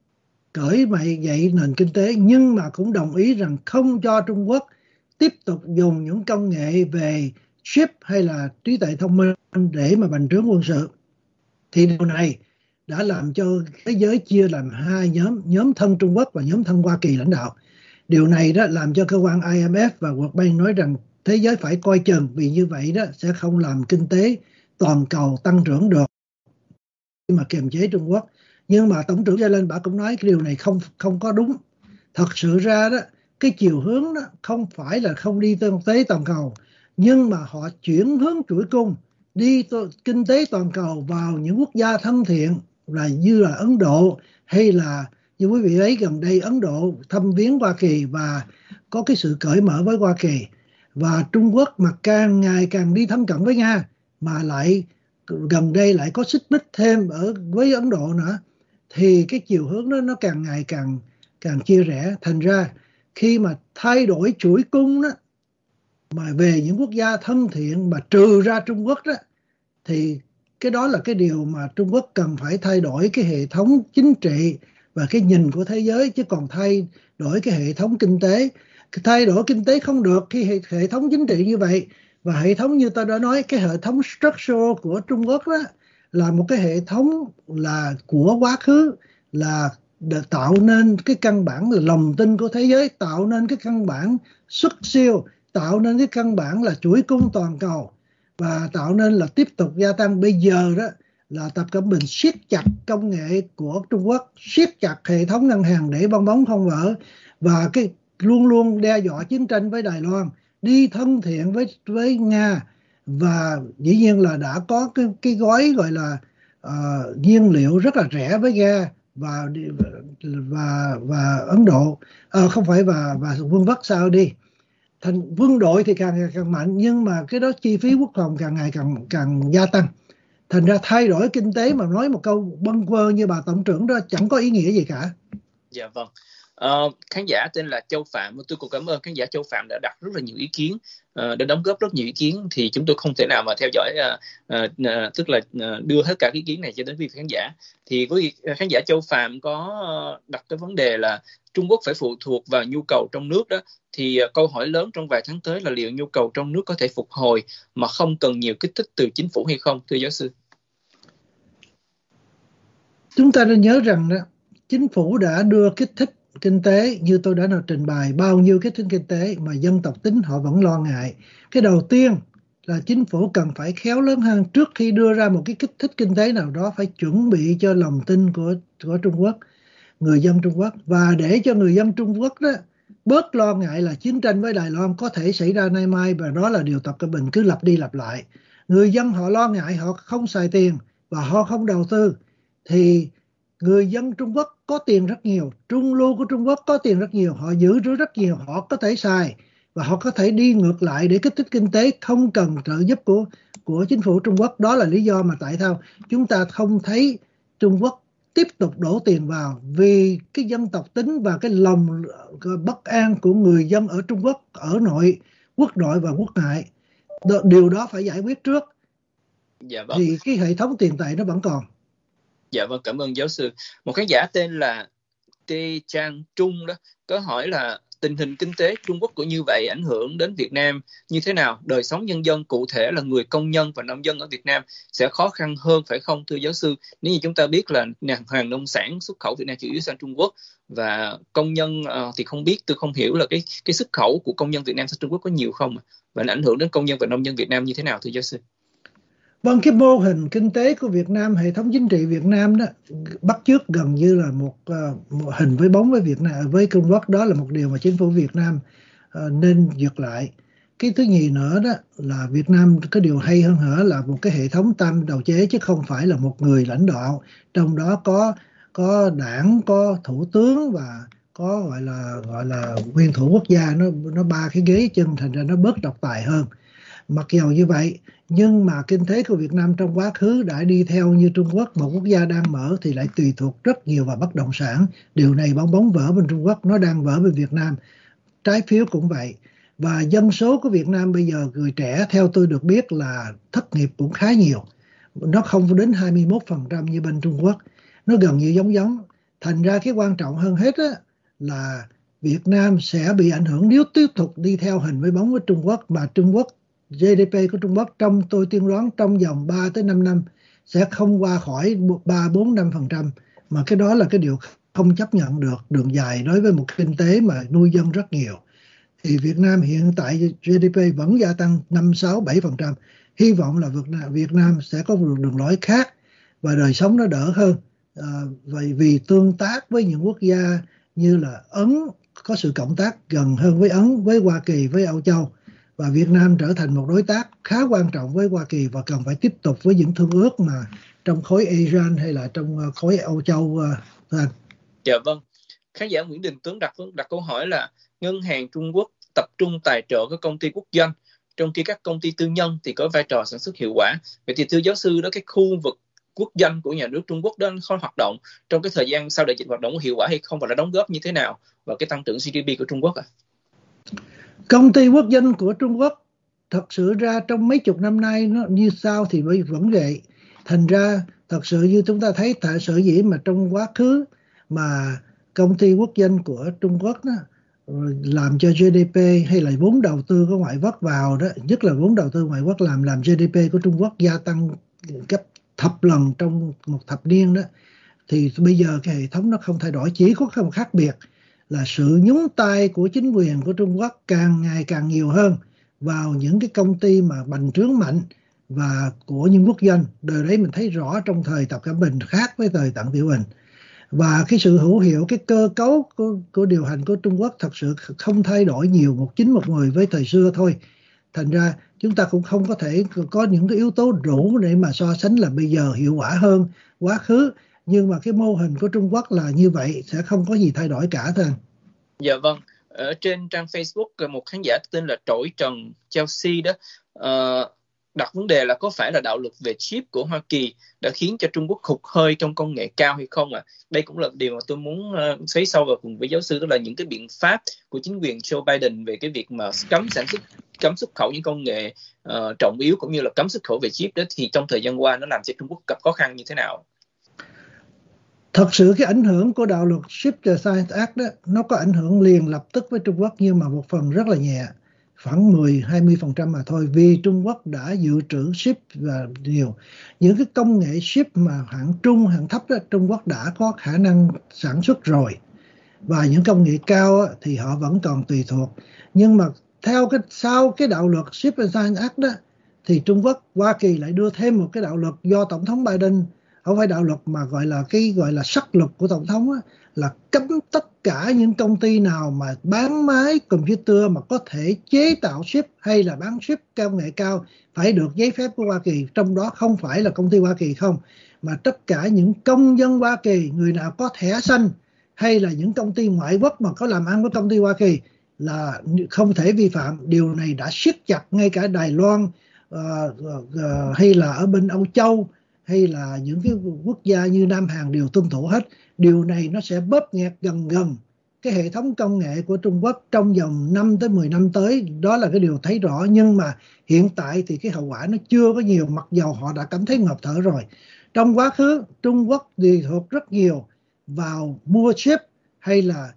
cởi mở dậy nền kinh tế, nhưng mà cũng đồng ý rằng không cho Trung Quốc tiếp tục dùng những công nghệ về chip hay là trí tuệ thông minh để mà bành trướng quân sự. Thì điều này đã làm cho thế giới chia làm hai nhóm thân Trung Quốc và nhóm thân Hoa Kỳ lãnh đạo. Điều này đó làm cho cơ quan IMF và World Bank nói rằng thế giới phải coi chừng, vì như vậy đó sẽ không làm kinh tế toàn cầu tăng trưởng được mà kiềm chế Trung Quốc. Nhưng mà Tổng trưởng Yellen bà cũng nói cái điều này không có đúng. Thật sự ra đó, cái chiều hướng đó không phải là không đi kinh tế toàn cầu, nhưng mà họ chuyển hướng chuỗi cung đi kinh tế toàn cầu vào những quốc gia thân thiện là như là Ấn Độ, hay là như quý vị thấy gần đây Ấn Độ thăm viếng Hoa Kỳ và có cái sự cởi mở với Hoa Kỳ. Và Trung Quốc mà càng ngày càng đi thăm cận với Nga, mà lại gần đây lại có xích mích thêm với Ấn Độ nữa, thì cái chiều hướng đó nó càng ngày càng chia rẽ. Thành ra khi mà thay đổi chuỗi cung đó mà về những quốc gia thân thiện mà trừ ra Trung Quốc đó, thì cái đó là cái điều mà Trung Quốc cần phải thay đổi cái hệ thống chính trị và cái nhìn của thế giới, chứ còn thay đổi cái hệ thống kinh tế. Thay đổi kinh tế không được khi hệ thống chính trị như vậy. Và hệ thống như tôi đã nói, cái hệ thống structural của Trung Quốc đó là một cái hệ thống là của quá khứ, là để tạo nên cái căn bản là lòng tin của thế giới, tạo nên cái căn bản xuất siêu, tạo nên cái căn bản là chuỗi cung toàn cầu, và tạo nên là tiếp tục gia tăng. Bây giờ đó là Tập Cận Bình siết chặt công nghệ của Trung Quốc, siết chặt hệ thống ngân hàng để bong bóng không vỡ, và cái luôn luôn đe dọa chiến tranh với Đài Loan, đi thân thiện với Nga, và dĩ nhiên là đã có cái gói gọi là nhiên liệu rất là rẻ với Nga và Ấn Độ, không phải và Vương quốc Saudi. Thành quân đội thì càng ngày càng mạnh, nhưng mà cái đó chi phí quốc phòng càng ngày càng gia tăng. Thành ra thay đổi kinh tế mà nói một câu bâng quơ như bà tổng trưởng đó chẳng có ý nghĩa gì cả. Dạ vâng. Khán giả tên là Châu Phạm, tôi cũng cảm ơn khán giả Châu Phạm đã đặt rất là nhiều ý kiến, đã đóng góp rất nhiều ý kiến, thì chúng tôi không thể nào mà theo dõi tức là đưa hết cả ý kiến này cho đến quý khán giả. Thì với khán giả Châu Phạm có đặt cái vấn đề là Trung Quốc phải phụ thuộc vào nhu cầu trong nước đó, thì câu hỏi lớn trong vài tháng tới là liệu nhu cầu trong nước có thể phục hồi mà không cần nhiều kích thích từ chính phủ hay không, thưa giáo sư? Chúng ta nên nhớ rằng đó, chính phủ đã đưa kích thích kinh tế, như tôi đã trình bày bao nhiêu kích thích kinh tế mà dân tộc tính họ vẫn lo ngại. Cái đầu tiên là chính phủ cần phải khéo lớn hơn, trước khi đưa ra một cái kích thích kinh tế nào đó phải chuẩn bị cho lòng tin của Trung Quốc, người dân Trung Quốc, và để cho người dân Trung Quốc đó bớt lo ngại là chiến tranh với Đài Loan có thể xảy ra nay mai, và đó là điều Tập Cận Bình cứ lặp đi lặp lại. Người dân họ lo ngại, họ không xài tiền và họ không đầu tư, thì người dân Trung Quốc có tiền rất nhiều, trung lưu của Trung Quốc có tiền rất nhiều, họ dự trữ rất nhiều, họ có thể xài và họ có thể đi ngược lại để kích thích kinh tế, không cần trợ giúp của chính phủ Trung Quốc. Đó là lý do mà tại sao chúng ta không thấy Trung Quốc tiếp tục đổ tiền vào, vì cái dân tộc tính và cái lòng bất an của người dân ở Trung Quốc, ở quốc nội và quốc ngại. Điều đó phải giải quyết trước. Dạ vâng. Thì cái hệ thống tiền tệ nó vẫn còn. Dạ vâng, cảm ơn giáo sư. Một khán giả tên là Tê Trang Trung đó có hỏi là tình hình kinh tế Trung Quốc cũng như vậy ảnh hưởng đến Việt Nam như thế nào? Đời sống nhân dân, cụ thể là người công nhân và nông dân ở Việt Nam sẽ khó khăn hơn phải không, thưa giáo sư? Nếu như chúng ta biết là hàng nông sản xuất khẩu Việt Nam chủ yếu sang Trung Quốc, và công nhân thì không biết, tôi không hiểu là cái xuất khẩu của công nhân Việt Nam sang Trung Quốc có nhiều không, và nó ảnh hưởng đến công nhân và nông dân Việt Nam như thế nào, thưa giáo sư? Vâng, cái mô hình kinh tế của Việt Nam, hệ thống chính trị Việt Nam đó bắt chước gần như là một hình với bóng với Việt Nam, với Trung Quốc. Đó là một điều mà chính phủ Việt Nam nên duyệt lại. Cái thứ nhì nữa đó là Việt Nam có điều hay hơn nữa là một cái hệ thống tam đầu chế, chứ không phải là một người lãnh đạo, trong đó có đảng, có thủ tướng và có gọi là nguyên thủ quốc gia, nó ba cái ghế chân, thành ra nó bớt độc tài hơn. Mặc dù như vậy, nhưng mà kinh tế của Việt Nam trong quá khứ đã đi theo như Trung Quốc, một quốc gia đang mở, thì lại tùy thuộc rất nhiều vào bất động sản. Điều này bong bóng vỡ bên Trung Quốc, nó đang vỡ bên Việt Nam. Trái phiếu cũng vậy. Và dân số của Việt Nam bây giờ người trẻ theo tôi được biết là thất nghiệp cũng khá nhiều. Nó không đến 21% như bên Trung Quốc. Nó gần như giống. Thành ra cái quan trọng hơn hết á, là Việt Nam sẽ bị ảnh hưởng nếu tiếp tục đi theo hình với bóng với Trung Quốc. Mà Trung Quốc, GDP của Trung Quốc tôi tiên đoán trong vòng 3 tới 5 năm sẽ không qua khỏi 3, 4, 5%. Mà cái đó là cái điều không chấp nhận được đường dài đối với một kinh tế mà nuôi dân rất nhiều. Thì Việt Nam hiện tại GDP vẫn gia tăng 5, 6, 7%. Hy vọng là Việt Nam sẽ có một đường lối khác và đời sống nó đỡ hơn. Vậy vì tương tác với những quốc gia như là Ấn, có sự cộng tác gần hơn với Ấn, với Hoa Kỳ, với Âu Châu. Và Việt Nam trở thành một đối tác khá quan trọng với Hoa Kỳ và cần phải tiếp tục với những thương ước mà trong khối ASEAN hay là trong khối Âu Châu. Dạ vâng. Khán giả Nguyễn Đình Tuấn đặt câu hỏi là ngân hàng Trung Quốc tập trung tài trợ các công ty quốc doanh, trong khi các công ty tư nhân thì có vai trò sản xuất hiệu quả. Vậy thì thưa giáo sư đó, cái khu vực quốc doanh của nhà nước Trung Quốc đó khó hoạt động trong cái thời gian sau đại dịch, hoạt động có hiệu quả hay không và đã đóng góp như thế nào vào cái tăng trưởng GDP của Trung Quốc ạ? Công ty quốc doanh của Trung Quốc thật sự ra trong mấy chục năm nay nó như sao thì vẫn vậy. Thành ra thật sự như chúng ta thấy tại sở dĩ mà trong quá khứ mà công ty quốc doanh của Trung Quốc đó, làm cho GDP hay là vốn đầu tư của ngoại quốc vào đó, nhất là vốn đầu tư ngoại quốc làm GDP của Trung Quốc gia tăng gấp thập lần trong một thập niên đó, thì bây giờ cái hệ thống nó không thay đổi, chỉ có một khác biệt là sự nhúng tay của chính quyền của Trung Quốc càng ngày càng nhiều hơn vào những cái công ty mà bành trướng mạnh và của những quốc doanh. Đời đấy mình thấy rõ trong thời Tập Cận Bình khác với thời Tập Tiểu Bình. Và cái sự hữu hiệu, cái cơ cấu của điều hành của Trung Quốc thật sự không thay đổi nhiều, một chính một người với thời xưa thôi. Thành ra chúng ta cũng không có thể có những cái yếu tố đủ để mà so sánh là bây giờ hiệu quả hơn quá khứ. Nhưng mà cái mô hình của Trung Quốc là như vậy, sẽ không có gì thay đổi cả thôi. Dạ vâng. Ở trên trang Facebook, một khán giả tên là Trỗi Trần Chelsea đó đặt vấn đề là có phải là đạo luật về chip của Hoa Kỳ đã khiến cho Trung Quốc hụt hơi trong công nghệ cao hay không ạ? Đây cũng là điều mà tôi muốn xoáy sâu vào cùng với giáo sư, đó là những cái biện pháp của chính quyền Joe Biden về cái việc mà cấm xuất khẩu những công nghệ trọng yếu cũng như là cấm xuất khẩu về chip đó, thì trong thời gian qua nó làm cho Trung Quốc gặp khó khăn như thế nào? Thật sự cái ảnh hưởng của đạo luật Chip and Science Act đó, nó có ảnh hưởng liền lập tức với Trung Quốc nhưng mà một phần rất là nhẹ, khoảng 10-20% mà thôi, vì Trung Quốc đã dự trữ chip và nhiều. Những cái công nghệ chip mà hạng trung, hạng thấp đó, Trung Quốc đã có khả năng sản xuất rồi. Và những công nghệ cao đó, thì họ vẫn còn tùy thuộc. Nhưng mà sau cái đạo luật Chip and Science Act đó, thì Trung Quốc, Hoa Kỳ lại đưa thêm một cái đạo luật do Tổng thống Biden, không phải đạo luật mà gọi là sắc luật của Tổng thống á, là cấm tất cả những công ty nào mà bán máy computer mà có thể chế tạo chip hay là bán chip công nghệ cao phải được giấy phép của Hoa Kỳ. Trong đó không phải là công ty Hoa Kỳ không, mà tất cả những công dân Hoa Kỳ, người nào có thẻ xanh hay là những công ty ngoại quốc mà có làm ăn với công ty Hoa Kỳ là không thể vi phạm. Điều này đã siết chặt ngay cả Đài Loan hay là ở bên Âu Châu hay là những cái quốc gia như Nam Hàn đều tuân thủ hết. Điều này nó sẽ bóp nghẹt gần cái hệ thống công nghệ của Trung Quốc trong vòng 5 tới 10 năm tới. Đó là cái điều thấy rõ, nhưng mà hiện tại thì cái hậu quả nó chưa có nhiều, mặc dầu họ đã cảm thấy ngộp thở rồi. Trong quá khứ Trung Quốc tùy thuộc rất nhiều vào mua chip hay là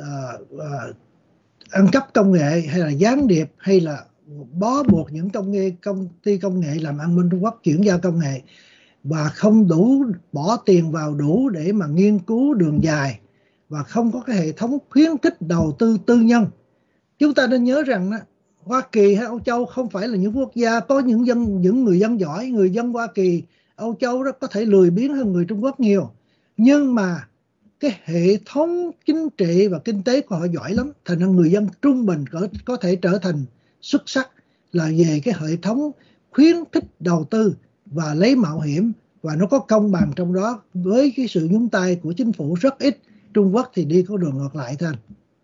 ăn cắp công nghệ hay là gián điệp hay là bó buộc những công ty công nghệ làm ăn bên Trung Quốc chuyển giao công nghệ, và không đủ bỏ tiền vào đủ để mà nghiên cứu đường dài, và không có cái hệ thống khuyến khích đầu tư tư nhân. Chúng ta nên nhớ rằng Hoa Kỳ hay Âu Châu không phải là những quốc gia có những người dân giỏi. Người dân Hoa Kỳ, Âu Châu đó có thể lười biếng hơn người Trung Quốc nhiều, nhưng mà cái hệ thống chính trị và kinh tế của họ giỏi lắm. Thành ra người dân trung bình có thể trở thành xuất sắc là về cái hệ thống khuyến khích đầu tư và lấy mạo hiểm, và nó có công bằng trong đó. Với cái sự nhúng tay của chính phủ rất ít, Trung Quốc thì đi có đường ngược lại thôi.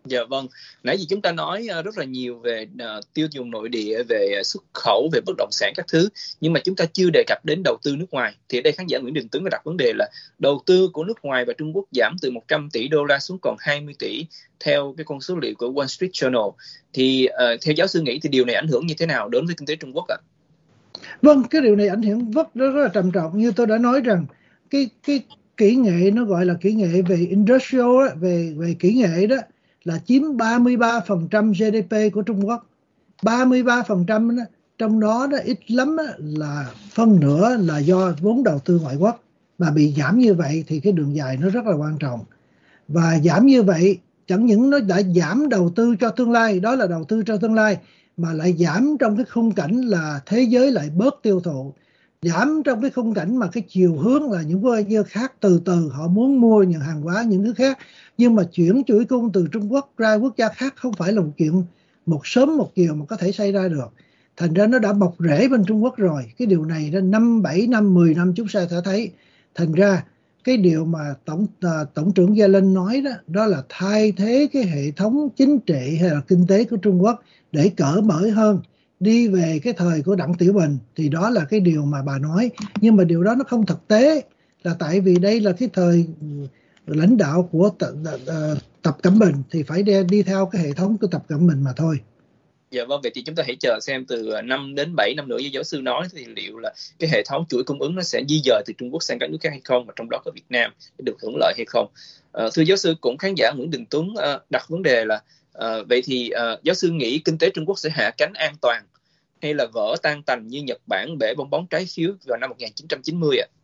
Dạ vâng, nãy giờ chúng ta nói rất là nhiều về tiêu dùng nội địa, về xuất khẩu, về bất động sản các thứ, nhưng mà chúng ta chưa đề cập đến đầu tư nước ngoài. Thì ở đây khán giả Nguyễn Đình Tuấn đã đặt vấn đề là đầu tư của nước ngoài và Trung Quốc giảm từ 100 tỷ đô la xuống còn 20 tỷ theo cái con số liệu của Wall Street Journal. Thì theo giáo sư nghĩ thì điều này ảnh hưởng như thế nào đến với kinh tế Trung Quốc ạ? Vâng, cái điều này ảnh hưởng rất là trầm trọng. Như tôi đã nói rằng cái kỹ nghệ, nó gọi là kỹ nghệ về industrial đó, về kỹ nghệ đó, là chiếm 33% GDP của Trung Quốc. 33% đó, trong đó ít lắm là phân nửa là do vốn đầu tư ngoại quốc. Mà bị giảm như vậy thì cái đường dài nó rất là quan trọng. Và giảm như vậy chẳng những nó đã giảm đầu tư cho tương lai, đó là đầu tư cho tương lai, mà lại giảm trong cái khung cảnh là thế giới lại bớt tiêu thụ. Giảm trong cái khung cảnh mà cái chiều hướng là những quốc gia khác từ từ họ muốn mua những hàng hóa, những thứ khác. Nhưng mà chuyển chuỗi cung từ Trung Quốc ra quốc gia khác không phải là một chuyện một sớm một chiều mà có thể xảy ra được. Thành ra nó đã mọc rễ bên Trung Quốc rồi. Cái điều này đã 5, 7 năm, 10 năm chúng ta sẽ thấy. Thành ra cái điều mà Tổng trưởng Yellen nói đó là thay thế cái hệ thống chính trị hay là kinh tế của Trung Quốc để cởi mở hơn, đi về cái thời của Đặng Tiểu Bình, thì đó là cái điều mà bà nói. Nhưng mà điều đó nó không thực tế, là tại vì đây là cái thời lãnh đạo của Tập Cận Bình thì phải đi theo cái hệ thống của Tập Cận Bình mà thôi. Dạ vâng, vậy thì chúng ta hãy chờ xem từ 5 đến 7 năm nữa như giáo sư nói thì liệu là cái hệ thống chuỗi cung ứng nó sẽ di dời từ Trung Quốc sang các nước khác hay không, và trong đó có Việt Nam để được hưởng lợi hay không. Thưa giáo sư, cũng khán giả Nguyễn Đình Tuấn đặt vấn đề là vậy thì giáo sư nghĩ kinh tế Trung Quốc sẽ hạ cánh an toàn hay là vỡ tan tành như Nhật Bản bể bong bóng trái phiếu vào năm 1990 ạ?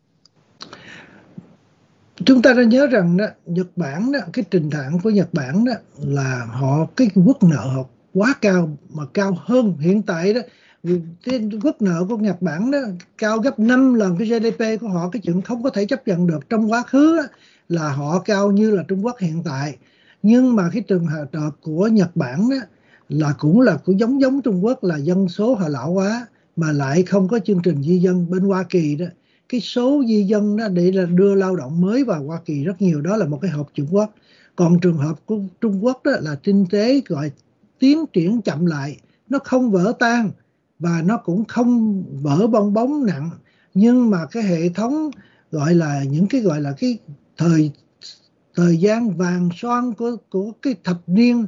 Chúng ta đã nhớ rằng đó, Nhật Bản đó, cái trình thản của Nhật Bản đó là họ cái quốc nợ họ quá cao, mà cao hơn hiện tại đó. Cái quốc nợ của Nhật Bản đó cao gấp 5 lần cái GDP của họ. Cái chuyện không có thể chấp nhận được. Trong quá khứ đó, là họ cao như là Trung Quốc hiện tại. Nhưng mà cái trường hợp của Nhật Bản đó là cũng giống Trung Quốc, là dân số họ lão hóa mà lại không có chương trình di dân. Bên Hoa Kỳ đó, cái số di dân đó để là đưa lao động mới vào Hoa Kỳ rất nhiều, đó là một cái hợp Trung Quốc. Còn trường hợp của Trung Quốc đó là kinh tế gọi tiến triển chậm lại, nó không vỡ tan và nó cũng không vỡ bong bóng nặng, nhưng mà cái hệ thống gọi là những cái gọi là cái thời gian vàng son của cái thập niên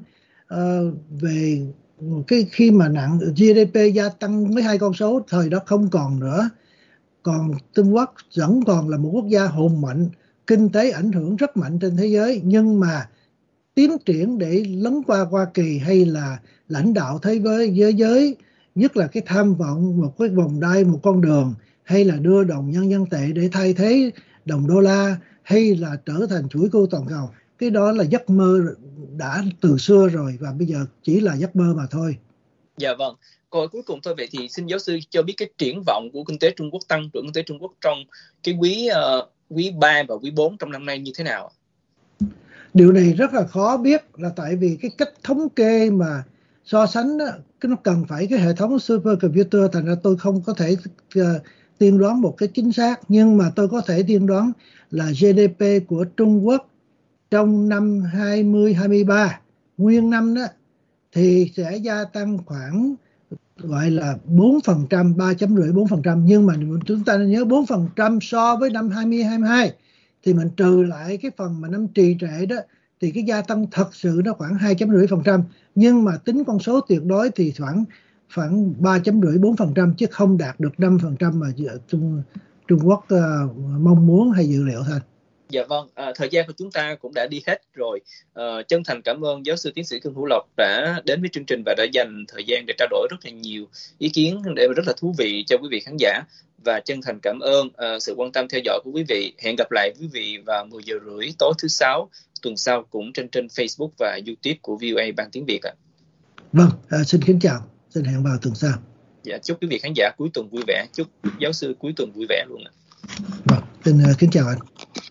về cái khi mà nặng GDP gia tăng với 2 con số, thời đó không còn nữa. Còn Trung Quốc vẫn còn là một quốc gia hùng mạnh, kinh tế ảnh hưởng rất mạnh trên thế giới, nhưng mà tiến triển để lấn qua Hoa Kỳ hay là lãnh đạo thế giới, nhất là cái tham vọng một cái vòng đai, một con đường, hay là đưa đồng nhân dân tệ để thay thế đồng đô la, hay là trở thành chuỗi cung toàn cầu, cái đó là giấc mơ đã từ xưa rồi và bây giờ chỉ là giấc mơ mà thôi. Dạ vâng. Câu cuối cùng thôi, vậy thì xin giáo sư cho biết cái triển vọng của kinh tế Trung Quốc, tăng trưởng kinh tế Trung Quốc trong cái quý 3 và quý 4 trong năm nay như thế nào? Điều này rất là khó biết, là tại vì cái cách thống kê mà so sánh đó, nó cần phải cái hệ thống supercomputer, thành ra tôi không có thể tiên đoán một cái chính xác. Nhưng mà tôi có thể tiên đoán là GDP của Trung Quốc trong năm 2023 nguyên năm đó thì sẽ gia tăng khoảng gọi là 4%, 3.5-4%. Nhưng mà chúng ta nên nhớ 4% so với năm 2022 thì mình trừ lại cái phần mà năm trì trệ đó thì cái gia tăng thật sự nó khoảng 2.5%. Nhưng mà tính con số tuyệt đối thì khoảng 3.5-4% chứ không đạt được 5% mà Trung Quốc mong muốn hay dự liệu thôi. Dạ vâng, thời gian của chúng ta cũng đã đi hết rồi. Chân thành cảm ơn giáo sư tiến sĩ Khương Hữu Lộc đã đến với chương trình và đã dành thời gian để trao đổi rất là nhiều ý kiến để rất là thú vị cho quý vị khán giả. Và chân thành cảm ơn sự quan tâm theo dõi của quý vị. Hẹn gặp lại quý vị vào 10 giờ rưỡi tối thứ Sáu tuần sau cũng trên Facebook và YouTube của VOA Ban Tiếng Việt ạ. Vâng, xin kính chào, xin hẹn vào tuần sau. Dạ, chúc quý vị khán giả cuối tuần vui vẻ, chúc giáo sư cuối tuần vui vẻ luôn ạ. Vâng, xin kính chào anh.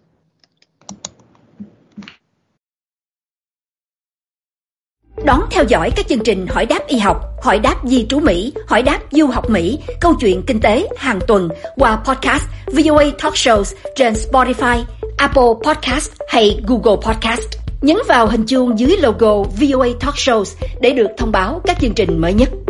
Đón theo dõi các chương trình Hỏi đáp y học, Hỏi đáp di trú Mỹ, Hỏi đáp du học Mỹ, Câu chuyện kinh tế hàng tuần qua podcast VOA Talk Shows trên Spotify, Apple Podcast hay Google Podcast. Nhấn vào hình chuông dưới logo VOA Talk Shows để được thông báo các chương trình mới nhất.